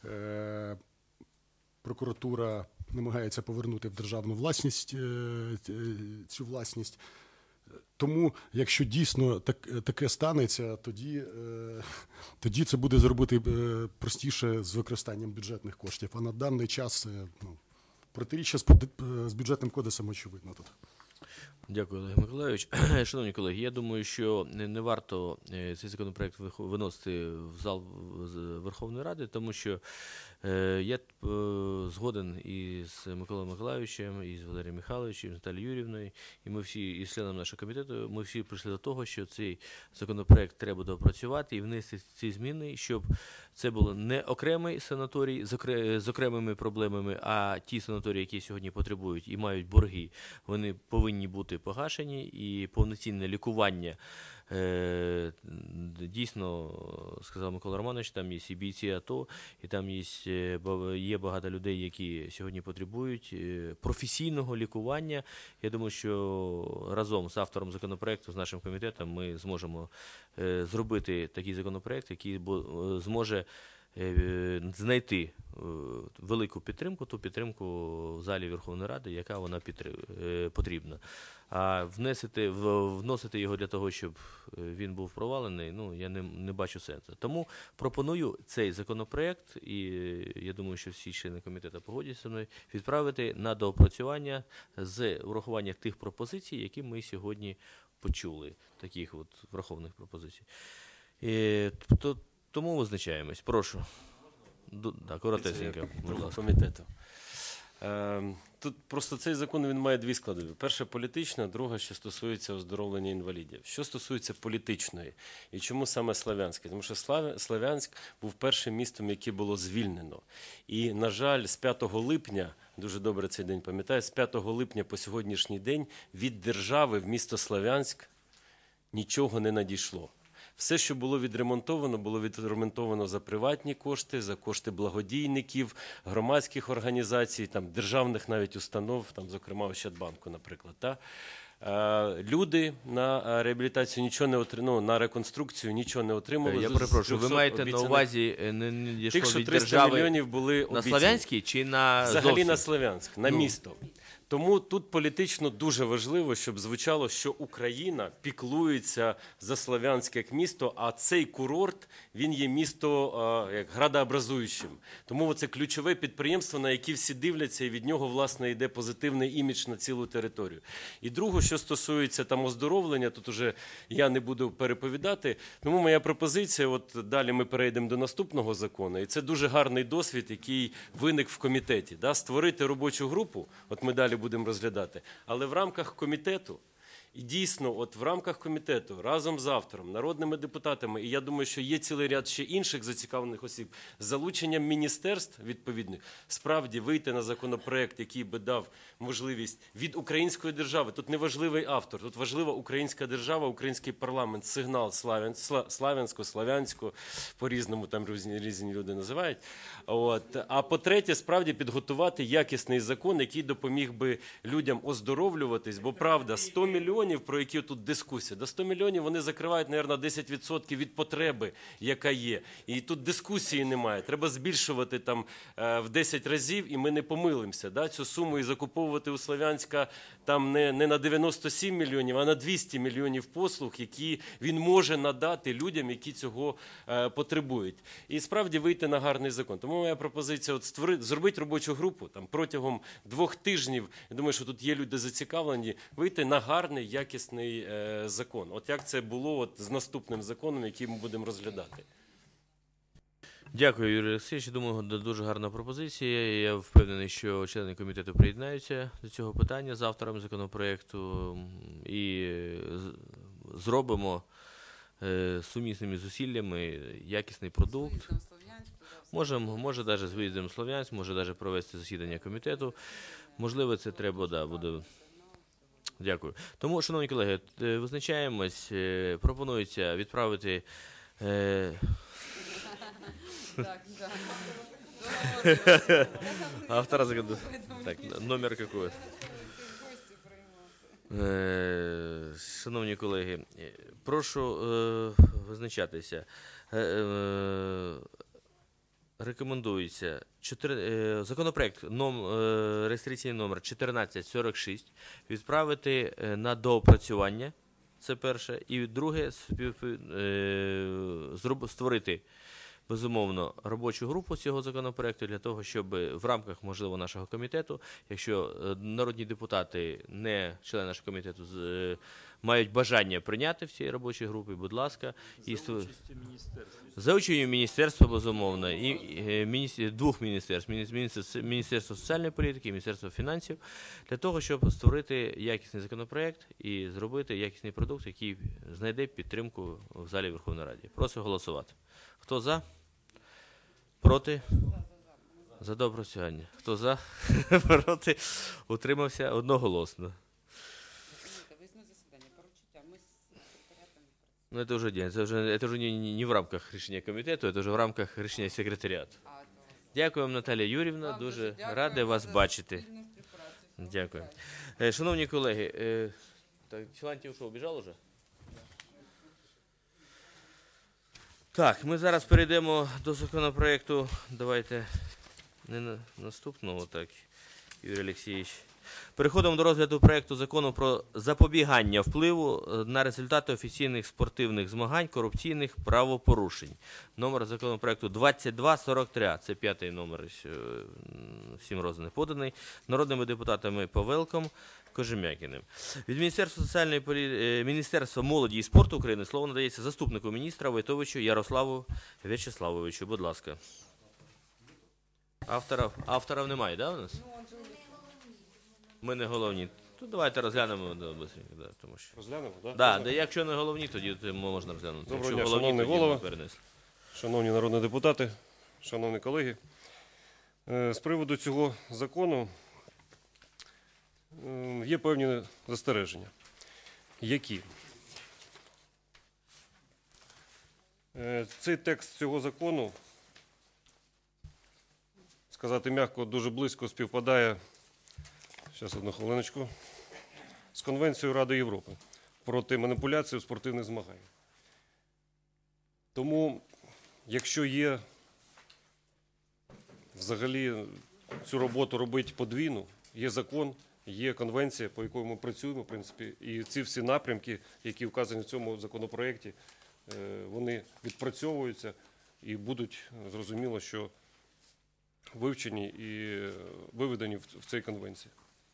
Прокуратура намагається повернути в державну власність цю власність. Тому, якщо дійсно таке станеться, тоді це буде зробити простіше з використанням бюджетних коштів. А на даний час протиріччя з бюджетним кодексом очевидно тут. Дякую, Олег Миколайович. Шановні колеги, я думаю, що не варто цей законопроект виносити в зал Верховної Ради, тому що я згоден із Миколою Миколайовичем, і з Валерієм Михайловичем, і з Наталією Юріївною, і ми всі, і з членами нашого комітету, ми всі прийшли до того, що цей законопроект треба доопрацювати і внести ці зміни, щоб це було не окремий санаторій з окремими проблемами, а ті санаторії, які сьогодні потребують і мають борги, вони повинні бути погашені, і повноцінне лікування. Дійсно, сказав Микола Романович, там є і бійці АТО, і там є багато людей, які сьогодні потребують професійного лікування. Я думаю, що разом з автором законопроекту, з нашим комітетом, ми зможемо зробити такий законопроект, який зможе знайти велику підтримку, ту підтримку в залі Верховної Ради, яка вона потрібна. А вносити його для того, щоб він був провалений, я не бачу сенсу. Тому пропоную цей законопроект, і я думаю, що всі члени комітету погодяться зі мною, відправити на доопрацювання з урахуванням тих пропозицій, які ми сьогодні почули, таких от врахованих пропозицій. Тому визначаємось. Прошу. Так, коротесенько. Комітету. Тут просто цей закон, він має дві складові. Перша – політична, друга, що стосується оздоровлення інвалідів. Що стосується політичної, і чому саме Слов'янське? Тому що Слов'янськ був першим містом, яке було звільнено. І, на жаль, з 5 липня, дуже добре цей день пам'ятаю, з 5 липня по сьогоднішній день від держави в місто Слов'янськ нічого не надійшло. Все, що було відремонтовано за приватні кошти, за кошти благодійників, громадських організацій, державних навіть установ, зокрема Ощадбанку, наприклад. Люди на реабілітацію нічого не отримали, на реконструкцію нічого не отримали. Я перепрошую, ви маєте на увазі не дійшло від держави на Слов'янський чи на зовсім? Взагалі на Слов'янськ, на місто. Тому тут політично дуже важливо, щоб звучало, що Україна піклується за Слов'янськ як місто, а цей курорт, він є місто як градообразуючим. Тому це ключове підприємство, на яке всі дивляться, і від нього, власне, йде позитивний імідж на цілу територію. І друге, що стосується оздоровлення, тут уже я не буду переповідати, тому моя пропозиція, далі ми перейдемо до наступного закону, і це дуже гарний досвід, який виник в комітеті. Створити робочу групу, ми далі будемо розглядати, але в рамках комітету, і дійсно, в рамках комітету, разом з автором, народними депутатами, і я думаю, що є цілий ряд ще інших зацікавлених осіб, з залученням міністерств відповідних, справді вийти на законопроект, який би дав можливість від української держави, тут не важливий автор, тут важлива українська держава, український парламент, сигнал Слов'янську, Слов'янську, по-різному там різні люди називають. А по-третє, справді підготувати якісний закон, який допоміг би людям оздоровлюватись, бо правда, 100 мільйонів мільйонів, про які тут дискусія, до 100 мільйонів вони закривають, мабуть, 10% від потреби, яка є. І тут дискусії немає. Треба збільшувати там в 10 разів, і ми не помилимося. Да? Цю суму і закуповувати у Слов'янська там не на 97 мільйонів, а на 200 мільйонів послуг, які він може надати людям, які цього потребують. І справді вийти на гарний закон. Тому моя пропозиція зробити робочу групу там, протягом 2 тижнів. Я думаю, що тут є люди зацікавлені, вийти на гарний, якісний закон. От як це було з наступним законом, який ми будемо розглядати. Дякую, Юрій Олексійович. Думаю, дуже гарна пропозиція. Я впевнений, що члени комітету приєднаються до цього питання з автором законопроекту і зробимо сумісними зусиллями якісний продукт. Може навіть з виїздом в Слов'янськ, може навіть провести засідання комітету. Можливо, це треба, буде. Дякую. Тому, шановні колеги, визначаємось. Пропонується відправити... Автора загаду. Так, номер какой? Шановні колеги, прошу визначатися. Рекомендується законопроект реєстраційний номер 1446 відправити на доопрацювання. Це перше. І друге, створити, безумовно, робочу групу цього законопроекту для того, щоб в рамках, можливо, нашого комітету, якщо народні депутати, не члени нашого комітету, мають бажання прийняти в цій робочій групі, будь ласка. За участю міністерства, безумовно, і двох міністерств, Міністерства соціальної політики і Міністерства фінансів, для того, щоб створити якісний законопроект і зробити якісний продукт, який знайде підтримку в залі Верховної Ради. Прошу голосувати. Хто за? Проти? За доопрацювання. Хто за? Проти? Утримався одноголосно. Ну, это уже день. Это уже не в рамках рішення комітету, это вже в рамках рішення секретаріату. Дякую вам, Наталія Юрівна. Дуже радий вас бачити. Дякую. Шановні колеги, Силантьєв що, убіжав уже? Так, ми зараз перейдемо до законопроекту. Давайте не наступного, так, Юрій Олексійович. Переходимо до розгляду проекту закону про запобігання впливу на результати офіційних спортивних змагань корупційних правопорушень. Номер законопроекту 2243. Це 5-й номер, всім розданий, поданий народними депутатами Павелком, Кожем'якіним. Від Міністерства молоді і спорту України слово надається заступнику міністра Войтовичу Ярославу В'ячеславовичу. Будь ласка. Авторів немає, да, у нас? Ми не головні. Тут давайте розглянемо. Тому що... Розглянемо, так? Да, якщо не головні, тоді можна розглянути. Доброго дня, шановний голова, шановні народні депутати, шановні колеги. З приводу цього закону є певні застереження. Які? Цей текст цього закону, сказати м'яко, дуже близько співпадає, зараз одну хвилиночку, з Конвенцією Ради Європи проти маніпуляцій у спортивних змаганнях. Тому, якщо є взагалі цю роботу робити подвійну, є закон, є конвенція, по якій ми працюємо, в принципі, і ці всі напрямки, які вказані в цьому законопроекті, вони відпрацьовуються і будуть, зрозуміло, що вивчені і виведені в цій конвенції.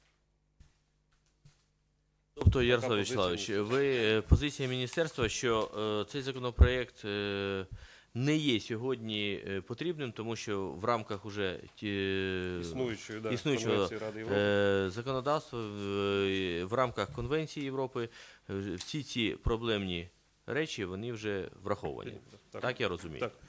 Тобто, Ярослав Вячеславович, позиція міністерства, що цей законопроект не є сьогодні потрібним, тому що в рамках уже існуючого законодавства, в рамках Конвенції Європи, всі ці проблемні речі, вони вже враховані. Так я розумію? Так.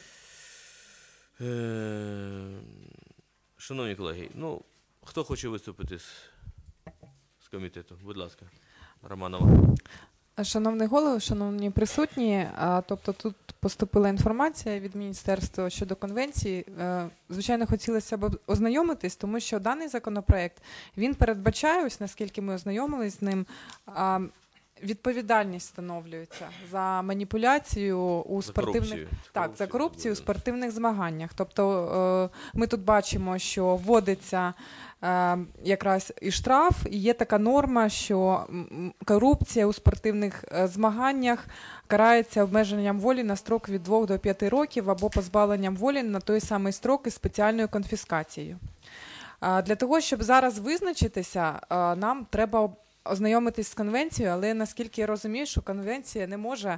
Шановні колеги, хто хоче виступити з комітету? Будь ласка, Романова. Шановний голово, шановні присутні, тобто тут поступила інформація від міністерства щодо конвенції. Звичайно, хотілося б ознайомитись, тому що даний законопроект, він передбачає, ось наскільки ми ознайомились з ним, відповідальність встановлюється за маніпуляцію у спортивних за корупцію у спортивних змаганнях. Тобто ми тут бачимо, що вводиться якраз і штраф, і є така норма, що корупція у спортивних змаганнях карається обмеженням волі на строк від 2 до 5 років або позбавленням волі на той самий строк із спеціальною конфіскацією. Для того, щоб зараз визначитися, нам треба ознайомитись з конвенцією, але наскільки я розумію, що конвенція не може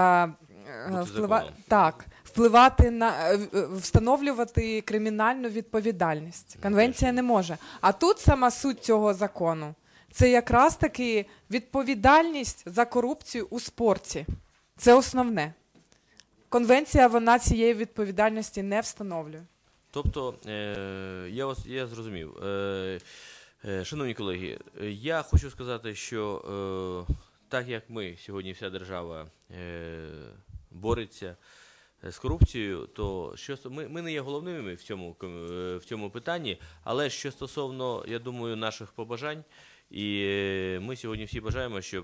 впливати на встановлювати кримінальну відповідальність. Конвенція не може. А тут сама суть цього закону – це якраз таки відповідальність за корупцію у спорті. Це основне. Конвенція, вона цієї відповідальності не встановлює. Тобто, я зрозумів. Шановні колеги, я хочу сказати, що так як ми сьогодні, вся держава бореться з корупцією, то ми не є головними в цьому питанні, але що стосовно, я думаю, наших побажань, і ми сьогодні всі бажаємо, щоб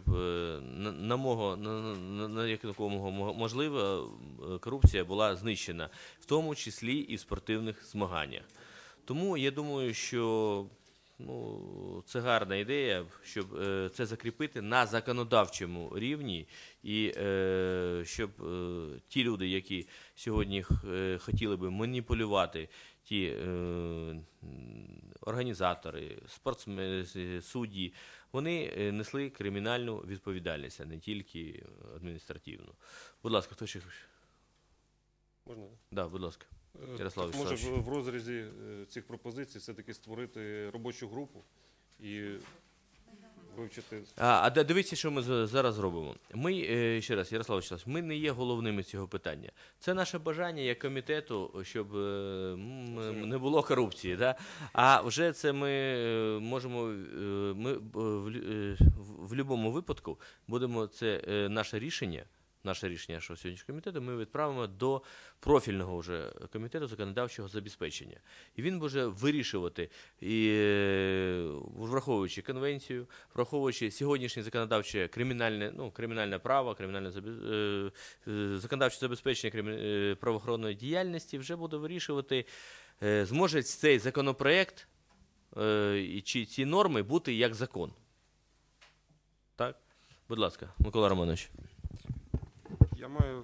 на якому можливо корупція була знищена, в тому числі і в спортивних змаганнях. Тому я думаю, що це гарна ідея, щоб це закріпити на законодавчому рівні, і щоб ті люди, які сьогодні хотіли би маніпулювати, ті організатори, спортсмени, судді, вони несли кримінальну відповідальність, а не тільки адміністративну. Будь ласка, хто ще хоче? Можна? Так, будь ласка. Ярослав, може в розрізі цих пропозицій все-таки створити робочу групу і вивчити... Дивіться, що ми зараз робимо. Ми, ще раз, Ярослав Вячеславович, ми не є головними цього питання. Це наше бажання як комітету, щоб не було корупції. Да? А вже це ми можемо, в будь-якому випадку будемо, це наше рішення що сьогоднішнього комітету ми відправимо до профільного вже комітету законодавчого забезпечення. І він буде вирішувати, враховуючи конвенцію, враховуючи сьогоднішнє законодавче кримінальне право, законодавче забезпечення правоохоронної діяльності, вже буде вирішувати, зможе цей законопроект чи ці норми бути як закон. Так? Будь ласка, Микола Романович. Я маю,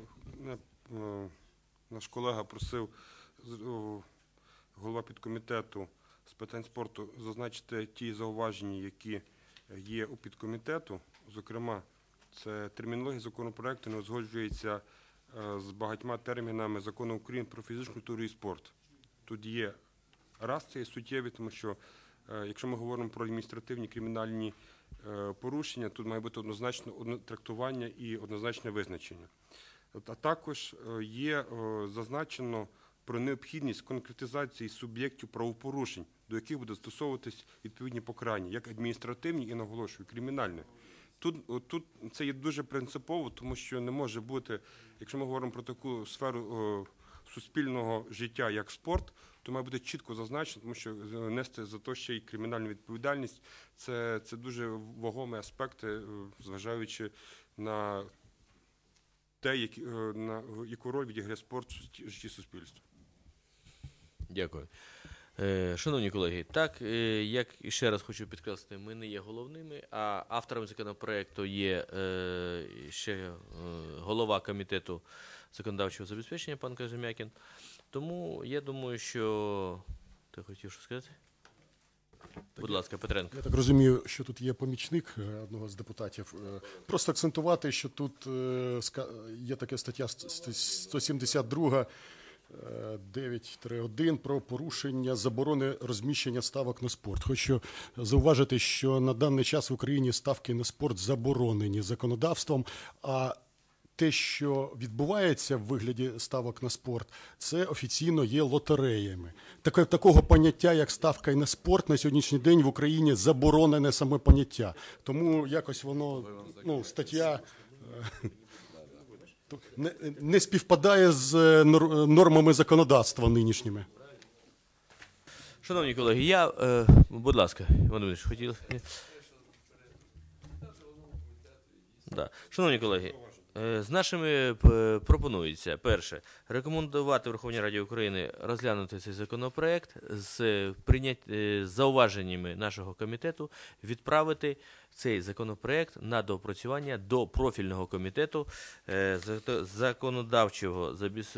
наш колега просив, голова підкомітету з питань спорту, зазначити ті зауваження, які є у підкомітету. Зокрема, це термінологія законопроекту не узгоджується з багатьма термінами Закону України про фізичну культуру і спорт. Тут є це є суттєві, тому що якщо ми говоримо про адміністративні кримінальні порушення, тут має бути однозначно трактування і однозначне визначення. А також є зазначено про необхідність конкретизації суб'єктів правопорушень, до яких буде застосовуватись відповідні покарання, як адміністративні і, наголошую, кримінальні. Тут це є дуже принципово, тому що не може бути, якщо ми говоримо про таку сферу суспільного життя, як спорт, то має бути чітко зазначено, тому що нести за то ще й кримінальну відповідальність – це дуже вагомі аспекти, зважаючи на те, яку роль відіграє спорт в житті суспільства. Дякую. Шановні колеги, так, як ще раз хочу підкреслити, ми не є головними, а автором законопроекту є ще голова комітету законодавчого забезпечення, пан Кожем'якін. Тому я думаю, що... Ти хотів що сказати? Будь ласка, Петренко. Я так розумію, що тут є помічник одного з депутатів. Просто акцентувати, що тут є така стаття 172 9-1 про порушення заборони розміщення ставок на спорт. Хочу зауважити, що на даний час в Україні ставки на спорт заборонені законодавством, а те, що відбувається в вигляді ставок на спорт, це офіційно є лотереями. Такого поняття, як ставка на спорт, на сьогоднішній день в Україні заборонене саме поняття. Тому якось воно, стаття не співпадає з нормами законодавства нинішніми. Шановні колеги, будь ласка, Іван Володимирович, хотіли? Да. Шановні колеги, з нашими пропонується, перше, рекомендувати Верховній Раді України розглянути цей законопроект з зауваженнями нашого комітету, відправити цей законопроект на доопрацювання до профільного комітету законодавчого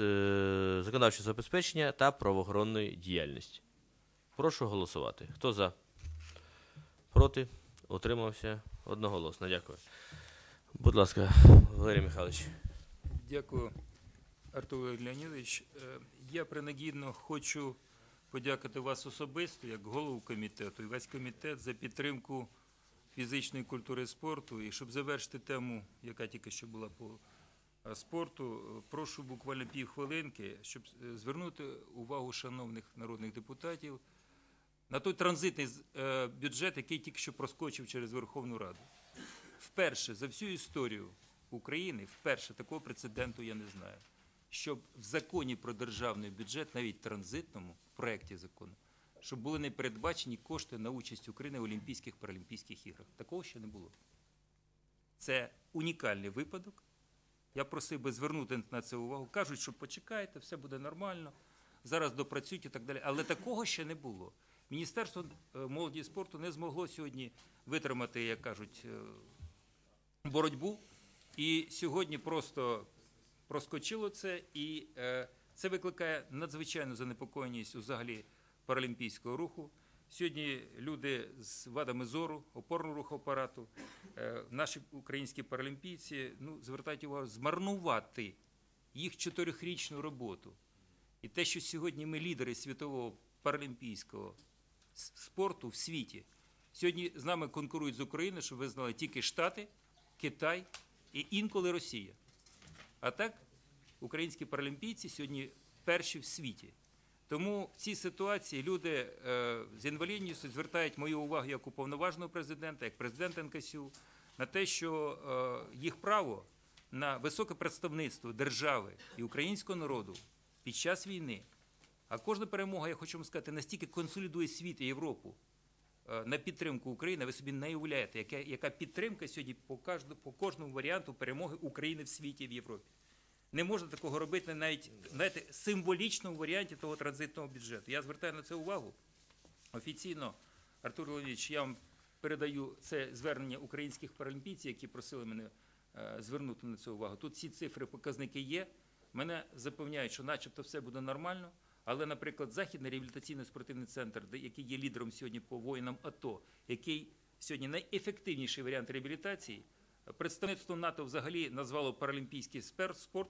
забезпечення та правоохоронної діяльності. Прошу голосувати. Хто за? Проти? Утримався? Одноголосно. Дякую. Будь ласка, Валерій Михайлович. Дякую, Артур Леонідович. Я принагідно хочу подякувати вас особисто, як голову комітету, і весь комітет за підтримку фізичної культури і спорту. І щоб завершити тему, яка тільки що була по спорту, прошу буквально півхвилинки, щоб звернути увагу шановних народних депутатів на той транзитний бюджет, який тільки що проскочив через Верховну Раду. Вперше за всю історію України, вперше такого прецеденту я не знаю, щоб в законі про державний бюджет, навіть транзитному проєкті закону, щоб були не передбачені кошти на участь України в Олімпійських Паралімпійських іграх. Такого ще не було. Це унікальний випадок. Я просив би звернути на це увагу. Кажуть, що почекайте, все буде нормально, зараз допрацюють і так далі. Але такого ще не було. Міністерство молоді і спорту не змогло сьогодні витримати, як кажуть, боротьбу. І сьогодні просто проскочило це, і це викликає надзвичайну занепокоєність взагалі паралімпійського руху. Сьогодні люди з вадами зору, опорного руху апарату, наші українські паралімпійці, звертають увагу, змарнувати їх 4-річну роботу. І те, що сьогодні ми лідери світового паралімпійського спорту в світі, сьогодні з нами конкурують з Україною, щоб ви знали, тільки Штати, Китай і інколи Росія. А так, українські паралімпійці сьогодні перші в світі. Тому в цій ситуації люди з інвалідністю звертають мою увагу як уповноваженого президента, як президента НКСЮ, на те, що їх право на високе представництво держави і українського народу під час війни, а кожна перемога, я хочу вам сказати, настільки консолідує світ і Європу на підтримку України, ви собі не уявляєте, яка підтримка сьогодні по кожному варіанту перемоги України в світі і в Європі. Не можна такого робити навіть, знаєте, символічному варіанті того транзитного бюджету. Я звертаю на це увагу. Офіційно, Артур Леонідович, я вам передаю це звернення українських паралімпійців, які просили мене звернути на це увагу. Тут всі цифри, показники є. Мене запевняють, що начебто все буде нормально. Але, наприклад, Західний реабілітаційно-спортивний центр, який є лідером сьогодні по воїнам АТО, який сьогодні найефективніший варіант реабілітації, представництво НАТО взагалі назвало паралімпійський спорт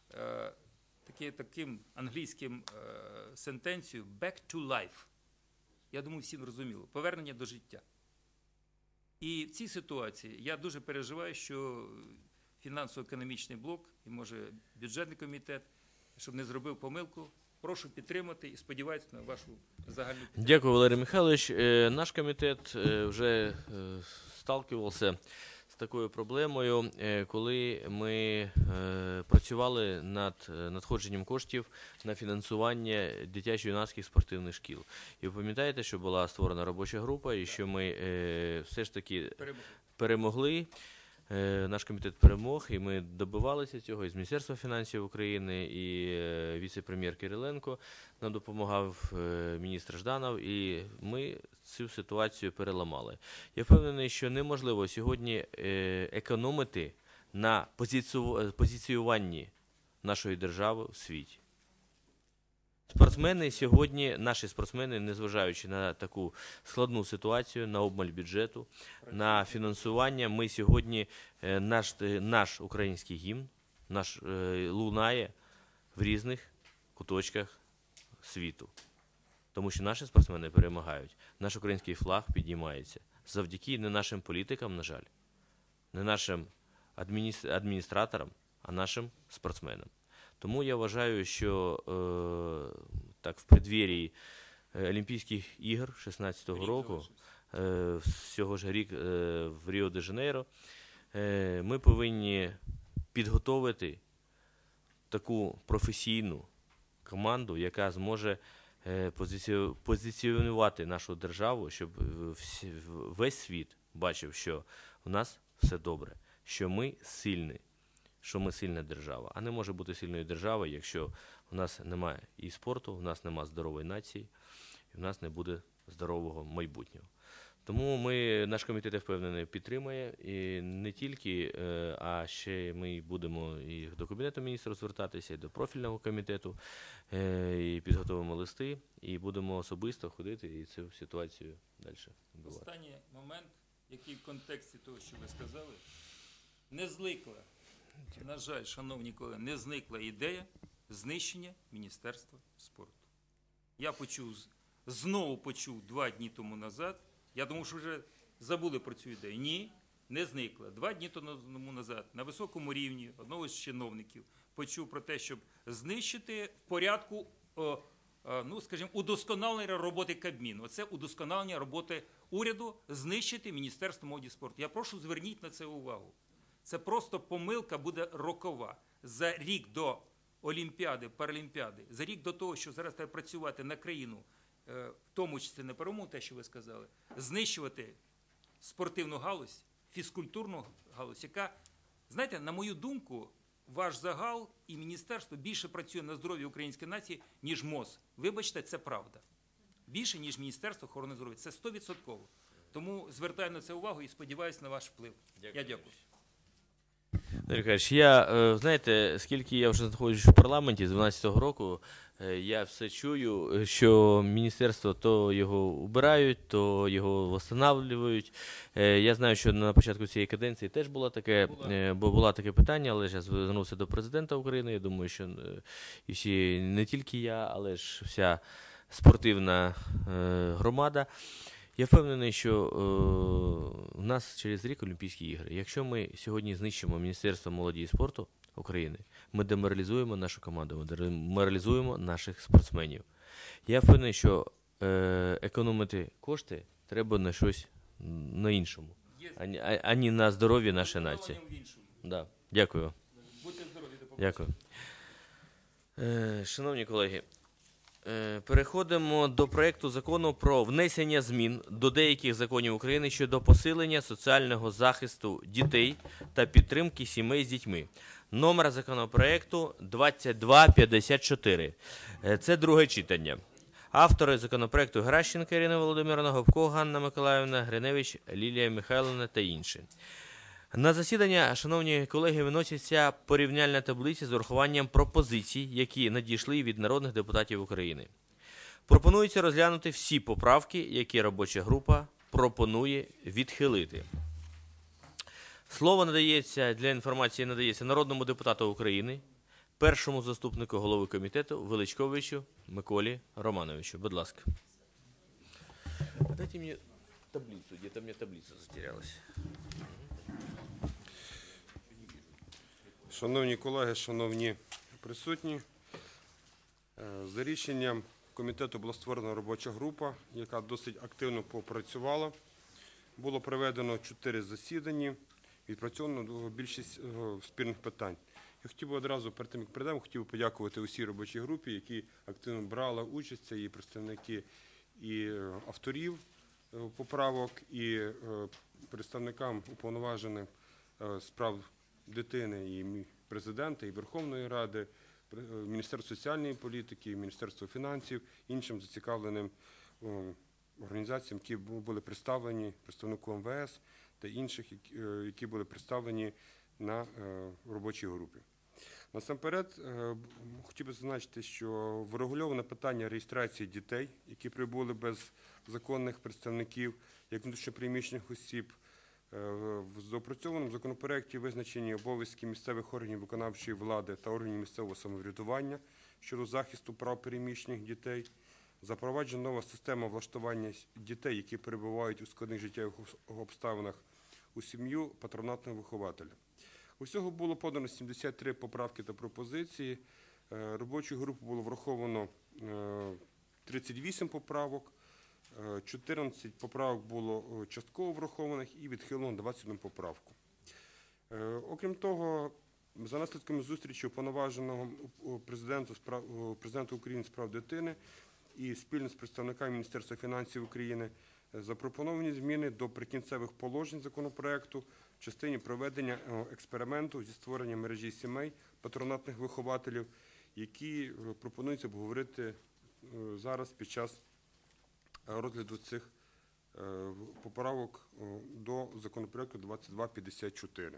таким англійським сентенцією «back to life». Я думаю, всім розуміло. Повернення до життя. І в цій ситуації я дуже переживаю, що фінансово-економічний блок і, може, бюджетний комітет, щоб не зробив помилку, прошу підтримати і сподіваюся на вашу загальну підтримку. Дякую, Валерій Михайлович. Наш комітет вже сталкивався з такою проблемою, коли ми працювали над надходженням коштів на фінансування дитячо-юнацьких спортивних шкіл. І ви пам'ятаєте, що була створена робоча група і що ми все ж таки перемогли. Наш комітет перемог, і ми добивалися цього із Міністерства фінансів України, і віце-прем'єр Кириленко нам допомагав, міністр Жданов, і ми цю ситуацію переламали. Я впевнений, що неможливо сьогодні економити на позиціюванні нашої держави в світі. Спортсмени сьогодні, наші спортсмени, незважаючи на таку складну ситуацію, на обмаль бюджету, на фінансування, ми сьогодні, наш український гімн лунає в різних куточках світу. Тому що наші спортсмени перемагають, наш український флаг піднімається. Завдяки не нашим політикам, на жаль, не нашим адміністраторам, а нашим спортсменам. Тому я вважаю, що так в преддверії Олімпійських ігор 2016 року, всього ж рік в Ріо-де-Жанейро, ми повинні підготовити таку професійну команду, яка зможе позиціонувати нашу державу, щоб весь світ бачив, що у нас все добре, що ми сильні, що ми сильна держава. А не може бути сильною державою, якщо у нас немає і спорту, у нас немає здорової нації, і в нас не буде здорового майбутнього. Тому наш комітет, я впевнений, підтримує, і не тільки, а ще ми будемо і до Кабінету міністрів звертатися, і до профільного комітету, і підготовимо листи, і будемо особисто ходити і цю ситуацію далі відбувати. Останній момент, який в контексті того, що ви сказали, не зникла, на жаль, шановні колеги, не зникла ідея знищення Міністерства спорту. Я знову почув 2 дні тому назад. Я думав, що вже забули про цю ідею. Ні, не зникла. 2 дні тому назад на високому рівні одного з чиновників почув про те, щоб знищити в порядку, скажімо, удосконалення роботи Кабміну. Оце удосконалення роботи уряду, знищити Міністерство молоді і спорту. Я прошу, зверніть на це увагу. Це просто помилка буде рокова. За рік до Олімпіади, Паралімпіади, за рік до того, що зараз треба працювати на країну, в тому числі не перемогу, те, що ви сказали, знищувати спортивну галузь, фізкультурну галузь, яка, знаєте, на мою думку, ваш загал і міністерство більше працює на здоров'я української нації, ніж МОЗ. Вибачте, це правда. Більше, ніж Міністерство охорони здоров'я. Це 100%. Тому звертаю на це увагу і сподіваюся на ваш вплив. Я дякую. Андрій Михайлович, знаєте, скільки я вже знаходжусь в парламенті, з 12-го року, я все чую, що міністерство то його убирають, то його встановлюють. Я знаю, що на початку цієї каденції теж було таке питання, але ж я звернувся до президента України. Я думаю, що і всі, не тільки я, але ж вся спортивна громада. Я впевнений, що у нас через рік Олімпійські ігри. Якщо ми сьогодні знищимо Міністерство молоді і спорту України, ми деморалізуємо нашу команду, ми деморалізуємо наших спортсменів. Я впевнений, що економити кошти треба на щось на іншому, ані на здоров'ї нашої нації. Да. Дякую. Будьте здорові, до побачення. Дякую. Шановні колеги, переходимо до проекту закону про внесення змін до деяких законів України щодо посилення соціального захисту дітей та підтримки сімей з дітьми. Номер законопроекту 2254. Це друге читання. Автори законопроекту: Геращенко Ірина Володимирівна, Гопко Ганна Миколаївна, Гриневич Лілія Михайлівна та інші. На засідання, шановні колеги, виносяться порівняльна таблиця з урахуванням пропозицій, які надійшли від народних депутатів України. Пропонується розглянути всі поправки, які робоча група пропонує відхилити. Слово надається для інформації народному депутату України, першому заступнику голови комітету Величковичу Миколі Романовичу. Будь ласка. Дайте мені таблицю, де-то у мене таблиця затерялась. Шановні колеги, шановні присутні, за рішенням комітету була створена робоча група, яка досить активно попрацювала. Було проведено 4 засідання, відпрацьовано більшість спірних питань. Я хотів би одразу, перед тим, як перейдемо, хотів би подякувати усій робочій групі, які активно брали участь, це і представники і авторів поправок, і представникам уповноважених справ дитини, і президента, і Верховної Ради, Міністерства соціальної політики, Міністерства фінансів, іншим зацікавленим організаціям, які були представлені, представнику МВС та інших, які були представлені на робочій групі. Насамперед, хотів би зазначити, що врегульоване питання реєстрації дітей, які прибули без законних представників, як внутрішньопереміщених осіб. В доопрацьованому законопроекті визначені обов'язки місцевих органів виконавчої влади та органів місцевого самоврядування щодо захисту прав переміщених дітей. Запроваджена нова система влаштування дітей, які перебувають у складних життєвих обставинах, у сім'ю патронатного вихователя. Усього було подано 73 поправки та пропозиції. Робочою групою було враховано 38 поправок, 14 поправок було частково врахованих і відхилено 21 поправку. Окрім того, за наслідками зустрічі уповноваженого президента України з прав дитини і спільно з представниками Міністерства фінансів України запропоновані зміни до прикінцевих положень законопроекту в частині проведення експерименту зі створення мережі сімей патронатних вихователів, які пропонується обговорити зараз під час розгляду цих поправок до законопроекту 2254.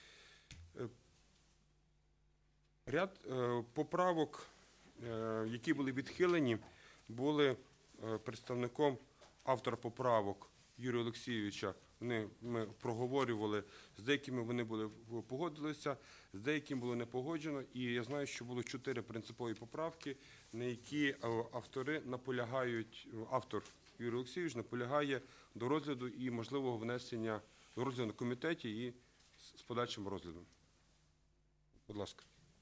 Ряд поправок, які були відхилені, були представником автора поправок Юрія Олексійовича. Ми проговорювали, з деякими вони погодилися, з деякими було не погоджено. І я знаю, що було 4 принципові поправки, на які автори наполягають, автор Юрій Олексійович наполягає до розгляду і можливого внесення до розгляду на комітеті і з подальшим розглядом. Будь ласка.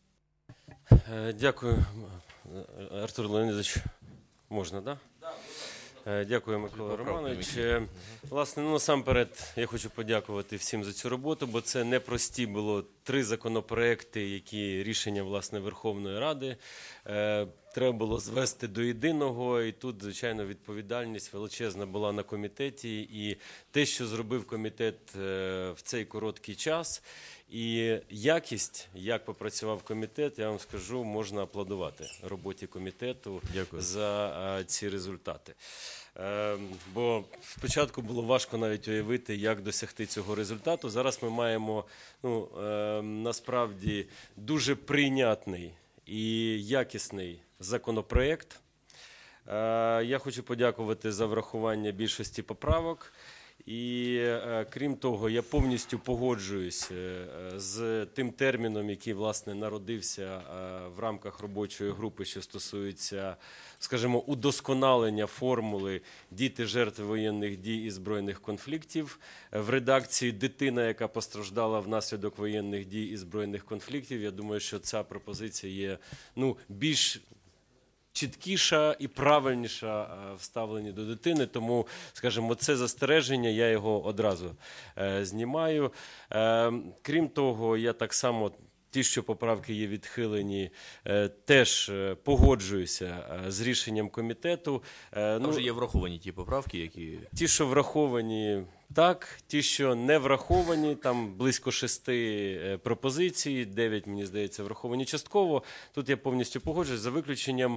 Дякую, Артур Леонідович. Можна, так? Дякую, Микола Романович. Власне, насамперед я хочу подякувати всім за цю роботу, бо це непрості було 3 законопроекти, які рішення, власне, Верховної Ради треба було звести до єдиного. І тут, звичайно, відповідальність величезна була на комітеті. І те, що зробив комітет в цей короткий час, і якість, як попрацював комітет, я вам скажу, можна аплодувати роботі комітету. Дякую за ці результати. Бо спочатку було важко навіть уявити, як досягти цього результату. Зараз ми маємо, насправді, дуже прийнятний і якісний законопроект. Я хочу подякувати за врахування більшості поправок. І крім того, я повністю погоджуюсь з тим терміном, який, власне, народився в рамках робочої групи, що стосується, скажімо, удосконалення формули «Діти жертви воєнних дій і збройних конфліктів» в редакції «Дитина, яка постраждала внаслідок воєнних дій і збройних конфліктів». Я думаю, що ця пропозиція є більш чіткіша і правильніша в ставленні до дитини. Тому, скажімо, це застереження, я його одразу знімаю. Крім того, я так само, ті, що поправки є відхилені, теж погоджуюся з рішенням комітету. Там вже є враховані ті поправки, які... Ті, що враховані, так. Ті, що не враховані, там близько 6 пропозицій, 9, мені здається, враховані частково. Тут я повністю погоджуюсь, за виключенням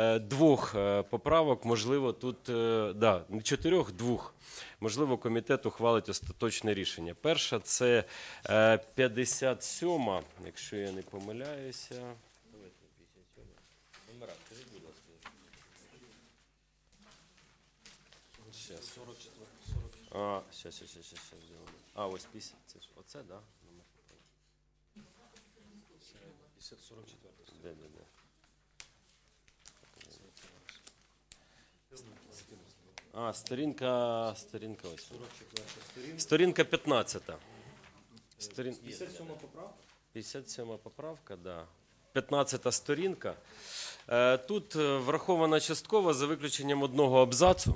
2 поправок, можливо, тут, не 4, 2. Можливо, комітет ухвалить остаточне рішення. Перша – це 57-ма, якщо я не помиляюся. Давайте 57-ма. Номера, скажіть, будь ласка. Щас. 44. Щас. Ось 50. Це ж оце, да? Номер. 44. Де. Сторінка ось. Сторінка 15. 57 поправка? 57 поправка, да. 15 сторінка. Тут врахована частково за виключенням одного абзацу.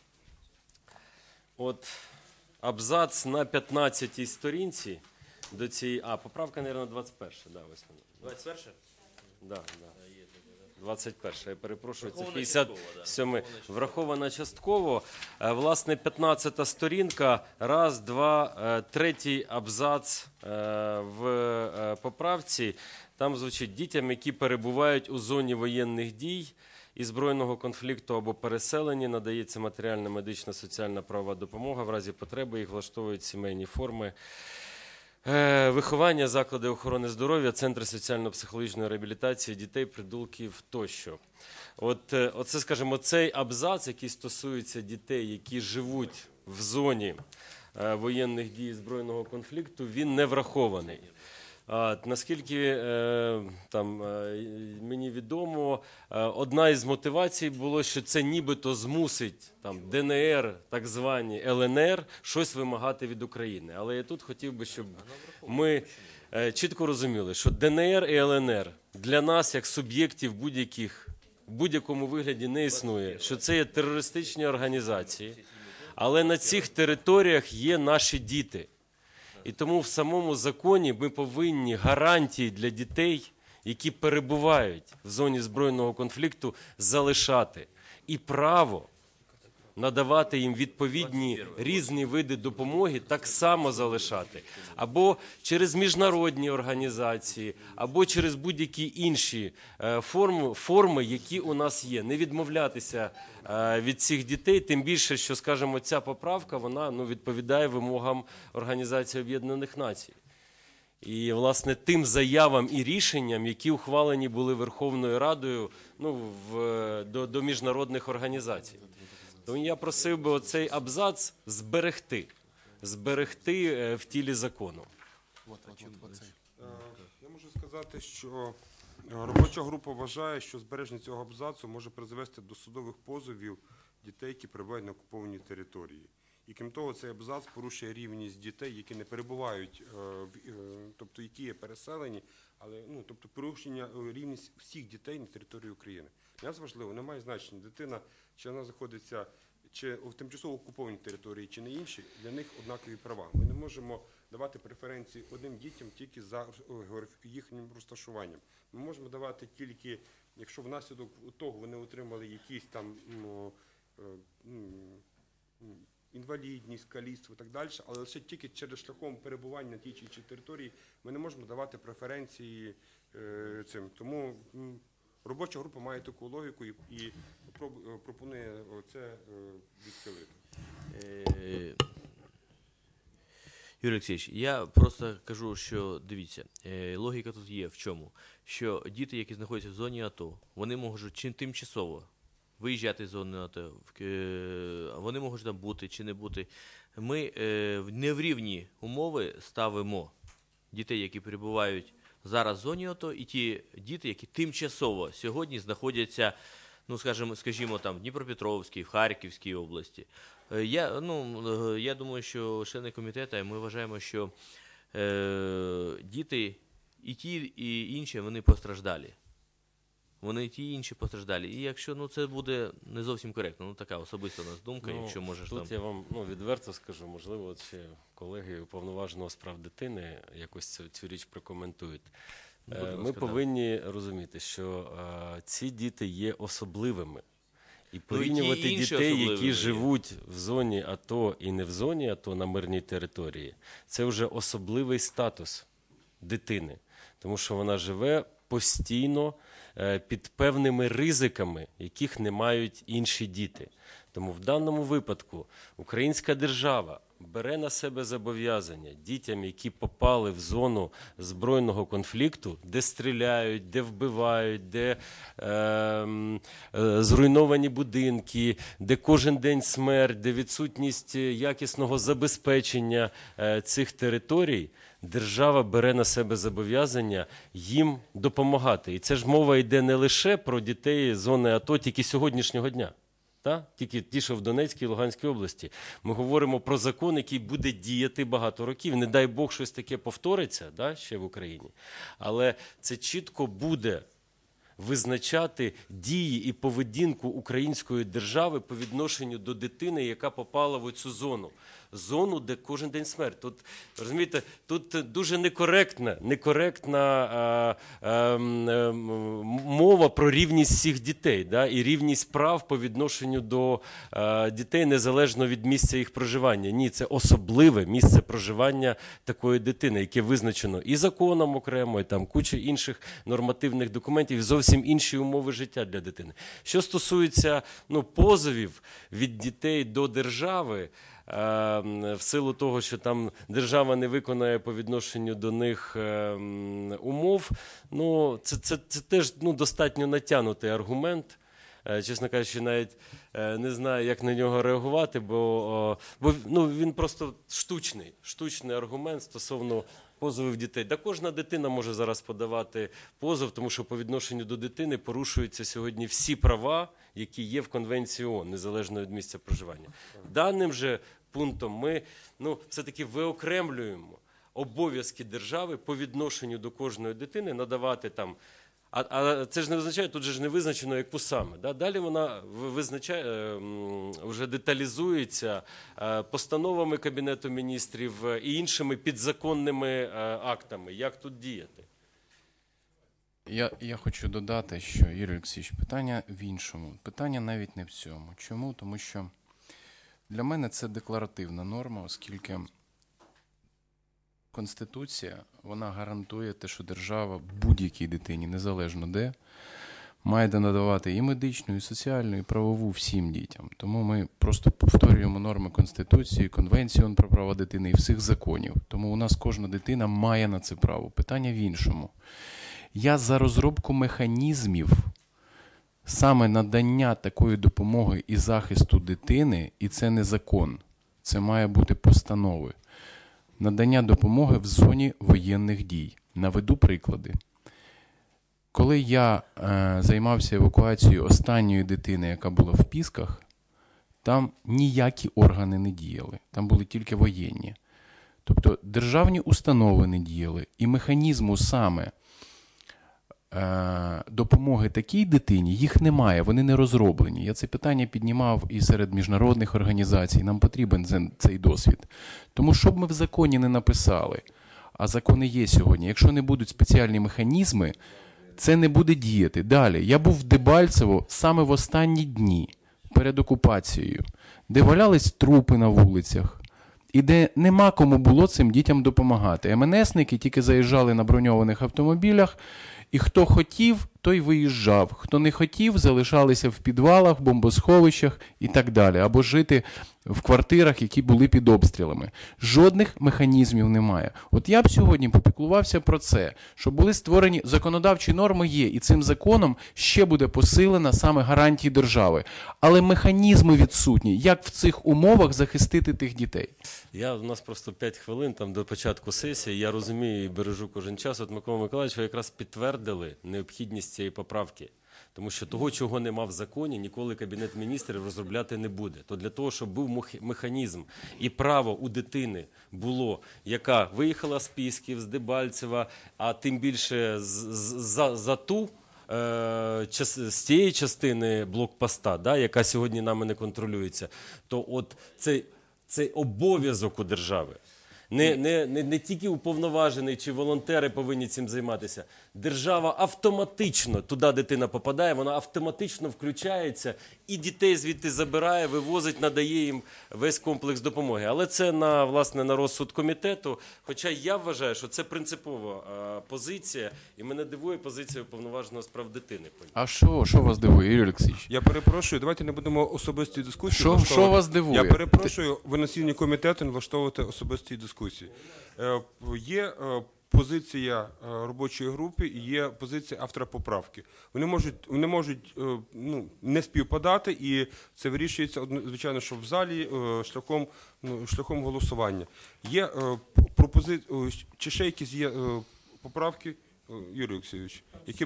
От абзац на 15-й сторінці до цієї... поправка, мабуть, 21. Да, ось вона. 21? Да. 21, я перепрошую, це 57. Врахована частково. Власне, 15 сторінка, 1, 2, 3 абзац в поправці. Там звучить: дітям, які перебувають у зоні воєнних дій і збройного конфлікту або переселені, надається матеріальна, медична, соціальна правова допомога. В разі потреби їх влаштовують сімейні форми виховання, заклади охорони здоров'я, центри соціально-психологічної реабілітації дітей, притулків тощо. Оце, скажімо, цей абзац, який стосується дітей, які живуть в зоні воєнних дій і збройного конфлікту, він не врахований. Наскільки мені відомо, одна із мотивацій було, що це нібито змусить ДНР, так звані ЛНР, щось вимагати від України. Але я тут хотів би, щоб ми чітко розуміли, що ДНР і ЛНР для нас, як суб'єктів в будь-якому вигляді не існує, що це є терористичні організації, але на цих територіях є наші діти. І тому в самому законі ми повинні гарантії для дітей, які перебувають в зоні збройного конфлікту, залишати. І право надавати їм відповідні різні види допомоги так само залишати. Або через міжнародні організації, або через будь-які інші форми, які у нас є. Не відмовлятися від цих дітей, тим більше, що, скажімо, ця поправка, вона відповідає вимогам Організації Об'єднаних Націй. І, власне, тим заявам і рішенням, які ухвалені були Верховною Радою до міжнародних організацій. Тому я просив би оцей абзац зберегти в тілі закону. Я можу сказати, що робоча група вважає, що збереження цього абзацу може призвести до судових позовів дітей, які перебувають на окупованій території. І крім того, цей абзац порушує рівність дітей, які не перебувають, тобто які є переселені, але тобто порушення рівність всіх дітей на території України. Для нас важливо, немає значення дитина, чи вона знаходиться чи в тимчасово окупованій території, чи на іншій, для них однакові права. Ми не можемо давати преференції одним дітям тільки за їхнім розташуванням. Ми можемо давати тільки, якщо внаслідок того вони отримали якісь там інвалідність, каліцтво і так далі, але лише тільки через шляхом перебування на тій чи іншій території ми не можемо давати преференції цим. Тому робоча група має таку логіку і пропонує це відхилити. Юрій Олексійович, я просто кажу, що, дивіться, логіка тут є в чому? Що діти, які знаходяться в зоні АТО, вони можуть тимчасово виїжджати з зони АТО, вони можуть там бути чи не бути. Ми не в рівні умови ставимо дітей, які перебувають зараз в зоні АТО, і ті діти, які тимчасово сьогодні знаходяться, скажімо, там в Дніпропетровській, в Харківській області. Я думаю, що члени комітету, ми вважаємо, що діти і ті, і інші, вони постраждалі. Вони і ті, і інші постраждалі. І якщо це буде не зовсім коректно, така особиста у нас думка, якщо можеш тут там... я вам відверто скажу, можливо, ще колеги Уповноваженого з прав дитини якось цю річ прокоментують. Ми повинні розуміти, що ці діти є особливими. І порівнювати дітей, які живуть в зоні АТО і не в зоні АТО на мирній території, це вже особливий статус дитини. Тому що вона живе постійно під певними ризиками, яких не мають інші діти. Тому в даному випадку українська держава бере на себе зобов'язання дітям, які попали в зону збройного конфлікту, де стріляють, де вбивають, де зруйновані будинки, де кожен день смерть, де відсутність якісного забезпечення цих територій, держава бере на себе зобов'язання їм допомагати. І це ж мова йде не лише про дітей зони АТО тільки сьогоднішнього дня. Тільки ті, що в Донецькій і Луганській області. Ми говоримо про закон, який буде діяти багато років. Не дай Бог, щось таке повториться ще в Україні. Але це чітко буде визначати дії і поведінку української держави по відношенню до дитини, яка попала в оцю зону. Зону, де кожен день смерть. Тут, розумієте, тут дуже некоректна мова про рівність всіх дітей, і рівність прав по відношенню до дітей незалежно від місця їх проживання. Ні, це особливе місце проживання такої дитини, яке визначено і законом окремо, і там куча інших нормативних документів, і зовсім інші умови життя для дитини. Що стосується позовів від дітей до держави, в силу того, що там держава не виконає по відношенню до них умов, це теж достатньо натягнутий аргумент. чесно кажучи, навіть не знаю, як на нього реагувати, бо він просто штучний аргумент стосовно позовів дітей. Да кожна дитина може зараз подавати позов, тому що по відношенню до дитини порушуються сьогодні всі права, які є в Конвенції ООН, незалежно від місця проживання. Даним же пунктом ми все-таки виокремлюємо обов'язки держави по відношенню до кожної дитини надавати там. А це ж не означає, тут же ж не визначено, яку саме. Да? Далі вона вже деталізується постановами Кабінету міністрів і іншими підзаконними актами. Як тут діяти? Я хочу додати, що, Юрій Олексійович, питання в іншому. Питання навіть не в цьому. Чому? Тому що для мене це декларативна норма, оскільки Конституція, вона гарантує те, що держава будь-якій дитині, незалежно де, має надавати і медичну, і соціальну, і правову всім дітям. Тому ми просто повторюємо норми Конституції, Конвенції про права дитини і всіх законів. Тому у нас кожна дитина має на це право. Питання в іншому. Я за розробку механізмів саме надання такої допомоги і захисту дитини, і це не закон. Це має бути постанови. Надання допомоги в зоні воєнних дій. Наведу приклади. Коли я займався евакуацією останньої дитини, яка була в Пісках, там ніякі органи не діяли. Там були тільки воєнні. Тобто державні установи не діяли. І механізму саме допомоги такій дитині, їх немає, вони не розроблені. Я це питання піднімав і серед міжнародних організацій, нам потрібен цей досвід. Тому що б ми в законі не написали, а закони є сьогодні, якщо не будуть спеціальні механізми, це не буде діяти. Далі, я був в Дебальцево саме в останні дні перед окупацією, де валялись трупи на вулицях, і де нема кому було цим дітям допомагати. МНСники тільки заїжджали на броньованих автомобілях, і хто хотів, той виїжджав. Хто не хотів, залишалися в підвалах, бомбосховищах і так далі. Або жити в квартирах, які були під обстрілами. Жодних механізмів немає. От я б сьогодні попіклувався про це, щоб були створені законодавчі норми є, і цим законом ще буде посилена саме гарантії держави. Але механізми відсутні. Як в цих умовах захистити тих дітей? У нас просто 5 хвилин там до початку сесії. Я розумію і бережу кожен час. От Микола Миколаївич, ви якраз підтвердили необхідність цієї поправки. Тому що того, чого нема в законі, ніколи Кабінет міністрів розробляти не буде. То для того, щоб був механізм і право у дитини було, яка виїхала з Пісків, з Дебальцева, а тим більше за ту, з тієї частини блокпоста, да, яка сьогодні нами не контролюється, то от цей обов'язок у держави. Не тільки уповноважений чи волонтери повинні цим займатися. Держава автоматично, туди дитина попадає, вона автоматично включається і дітей звідти забирає, вивозить, надає їм весь комплекс допомоги. Але це на розсуд комітету. Хоча я вважаю, що це принципова позиція, і мене дивує позиція уповноваженого з прав дитини. А що вас дивує, Юрій Олексійович? Я перепрошую, давайте не будемо особисті дискусії. Що вас дивує? Я перепрошую, ви на засіданні комітету не влаштовуєте особисті дискусії. Є позиція робочої групи і є позиція автора поправки. Вони можуть не співпадати, і це вирішується, звичайно, що в залі шляхом голосування. Є чи ще якісь є поправки, Юрій Олексійович?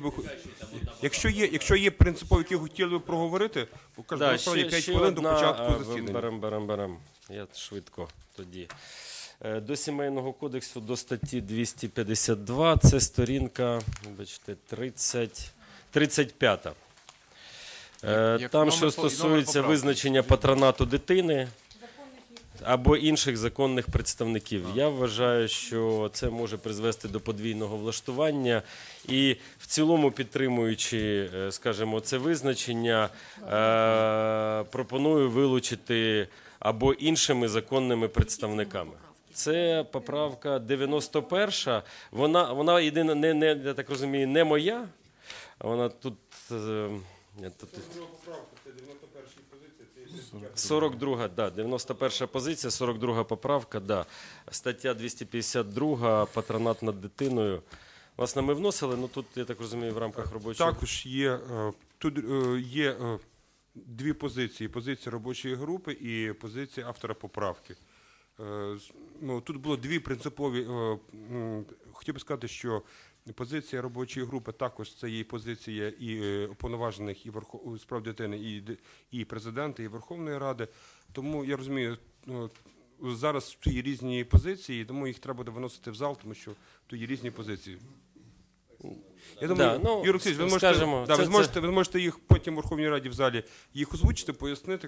Якщо є принципові, які хотіли би проговорити, покажіть 5 хвилин до початку засідання. Берем. Я швидко тоді. До Сімейного кодексу, до статті 252, це сторінка, вибачте, 35. Там, що стосується визначення патронату дитини або інших законних представників. Я вважаю, що це може призвести до подвійного влаштування. І в цілому, підтримуючи, скажімо, це визначення, пропоную вилучити або іншими законними представниками. Це поправка 91. Вона єдина, я так розумію, не моя. Вона тут... 42, да, 91 позиція, 42 поправка, да. Стаття 252, патронат над дитиною. Власне, ми вносили, тут, я так розумію, в рамках робочого... Також є дві позиції: позиція робочої групи і позиція автора поправки. Тут було дві принципові. Хотів би сказати, що позиція робочої групи також це є позиція і уповноважених, і з прав дитини, і президента, і Верховної Ради. Тому я розумію, зараз тут є різні позиції, тому їх треба буде виносити в зал, тому що тут є різні позиції. Я думаю, Юрій Олексійович, ви можете їх потім в Верховній Раді в залі їх озвучити, пояснити.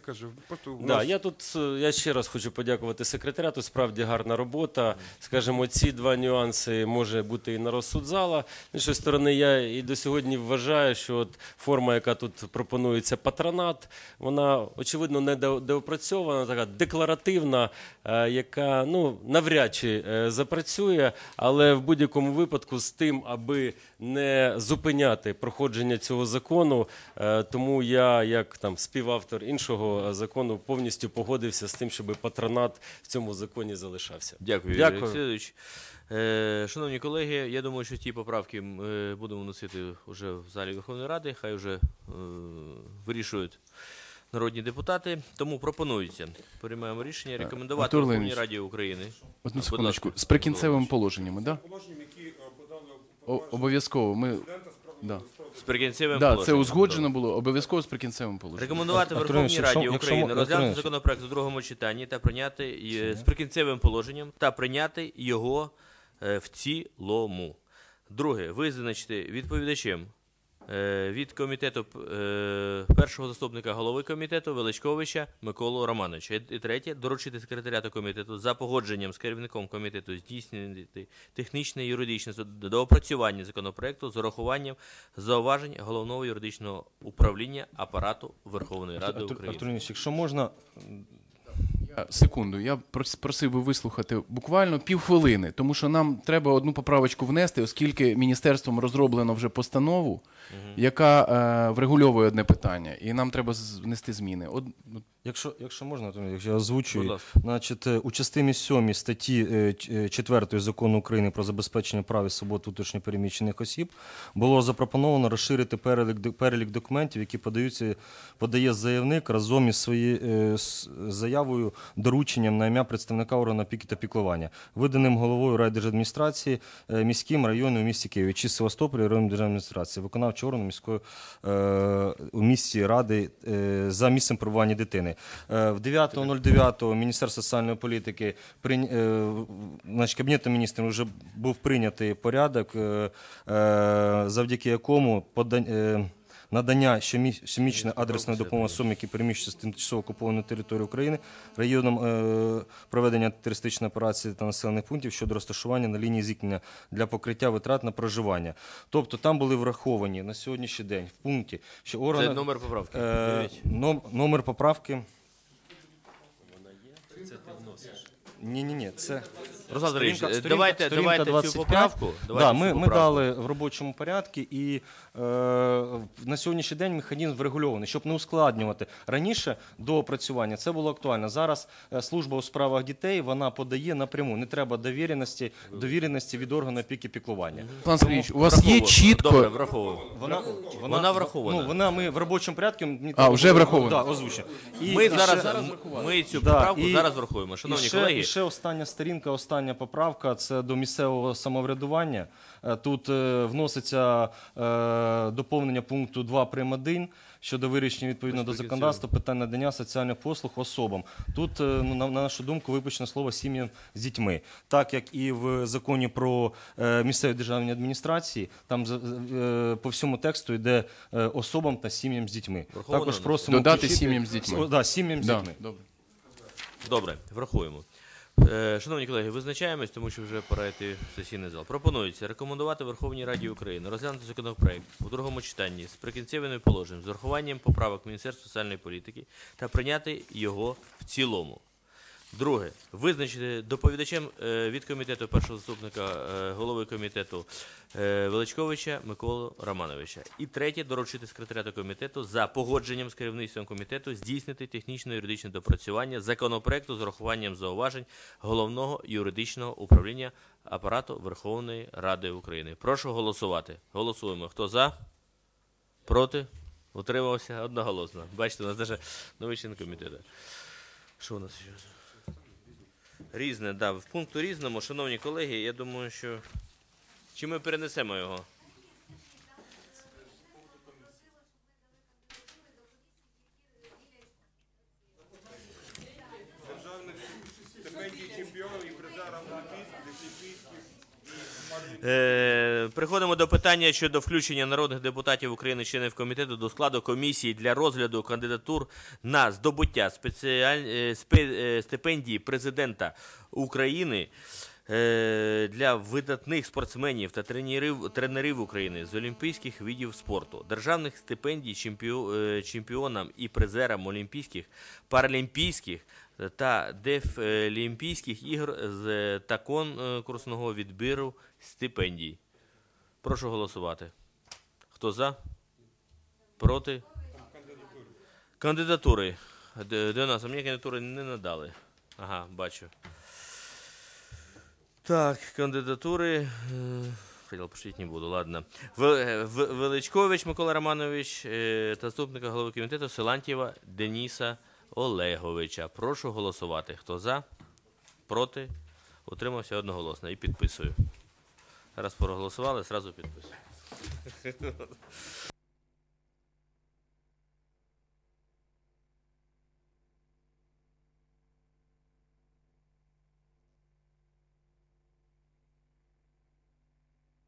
Я ще раз хочу подякувати секретаріату, справді гарна робота. Скажімо, ці два нюанси може бути і на розсуд зала. З іншої сторони, я і до сьогодні вважаю, що от форма, яка тут пропонується, патронат, вона, очевидно, недоопрацьована, така декларативна, яка навряд чи запрацює, але в будь-якому випадку з тим, аби не зупиняти проходження цього закону, тому я, як співавтор іншого закону, повністю погодився з тим, щоб патронат в цьому законі залишався. Дякую, Юрій Олексійович. Шановні колеги, я думаю, що ті поправки будемо вносити вже в залі Верховної Ради, хай вже вирішують народні депутати. Тому пропонується, приймаємо рішення, рекомендувати Верховній Раді України. Одну секундочку, з прикінцевими положеннями, так? Обов'язково. З прикінцевим положенням. Це узгоджено було, обов'язково з прикінцевим положенням. Рекомендувати Верховній Раді України розглянути законопроект у другому читанні та прийняти з прикінцевим положенням та прийняти його в цілому. Друге, визначити відповідачем від комітету першого заступника голови комітету Величковича Миколу Романовича. І третє, доручити секретаріату комітету за погодженням з керівником комітету здійснити технічне і юридичне доопрацювання законопроекту з урахуванням зауважень Головного юридичного управління апарату Верховної Ради України. Артур Іванович, якщо можна... Секунду, я просив би вислухати буквально півхвилини, тому що нам треба одну поправочку внести, оскільки міністерством розроблено вже постанову, яка врегульовує одне питання, і нам треба внести зміни. Якщо можна, то я озвучую. Значить, у частині 7 статті 4 Закону України про забезпечення прав і свобод внутрішньо переміщених осіб було запропоновано розширити перелік документів, які подає заявник разом із своєю заявою, дорученням на ім'я представника органу опіки та піклування, виданим головою райдержадміністрації, міським районом у місті Києві чи Севастополі районної державної адміністрації, виконавчого органу міської у місті Ради за місцем перебування дитини. В 9.09 Міністерство соціальної політики, Кабінетом міністрів вже був прийнятий порядок, завдяки якому надання щомісячної адресної допомоги особам, які переміщуються з тимчасово окупованої території України, районом проведення терористичної операції та населених пунктів щодо розташування на лінії зіткнення для покриття витрат на проживання. Тобто там були враховані на сьогоднішній день в пункті, що органи... Це номер поправки. Номер поправки... Ні, це... Руслан Андрійович, давайте цю поправку. Ми дали в робочому порядку, і на сьогоднішній день механізм врегульований, щоб не ускладнювати. Раніше до опрацювання це було актуально. Зараз служба у справах дітей, вона подає напряму. Не треба довіреності від органу опіки піклування. Пан Сергійович, у вас є чітко... Добре, враховуємо. Вона врахована. Ми в робочому порядку... вже враховано. Так, озвучено. Ми цю поправку зараз врахуємо. Шановні колеги... І ще остання сторінка, остання поправка, це до місцевого самоврядування. Тут вноситься доповнення пункту 2 прим. 1 щодо вирішення відповідно до законодавства питань надання соціальних послуг особам. Тут, на нашу думку, випущено слово «сім'ям з дітьми». Так, як і в законі про місцеві державні адміністрації, там по всьому тексту йде особам та сім'ям з дітьми. Також просимо додати сім'ям з дітьми. Так, сім'ям з дітьми. Добре, врахуємо. Шановні колеги, визначаємось, тому що вже пора йти в сесійний зал. Пропонується рекомендувати Верховній Раді України розглянути законопроект у другому читанні з прикінцевими положеннями, з урахуванням поправок Міністерства соціальної політики та прийняти його в цілому. Друге, визначити доповідачем від комітету першого заступника голови комітету Величковича Миколу Романовича. І третє, доручити секретаріату комітету за погодженням з керівництвом комітету здійснити технічно-юридичне допрацювання законопроекту з урахуванням зауважень Головного юридичного управління апарату Верховної Ради України. Прошу голосувати. Голосуємо. Хто за? Проти? Утримався одноголосно. Бачите, у нас навіть новий член комітету. Що у нас ще? Різне, да. В пункту різному, шановні колеги, я думаю, що... Чи ми перенесемо його? Переходимо до питання щодо включення народних депутатів України, членів комітету, до складу комісії для розгляду кандидатур на здобуття стипендії президента України для видатних спортсменів та тренерів України з олімпійських видів спорту, державних стипендій чемпіонам і призерам олімпійських, паралімпійських та дефлімпійських ігор та конкурсного відбіру стипендій. Прошу голосувати. Хто за? Проти? Кандидатури. Де у нас? А мені кандидатури не надали. Ага, бачу. Так, кандидатури. Хотів пошутити не буду, ладно. Величкович Микола Романович, заступника голови комітету, Силантьєва Дениса Олеговича. Прошу голосувати. Хто за? Проти? Утримався одноголосно. І підписую. Раз проголосували, зразу підписую.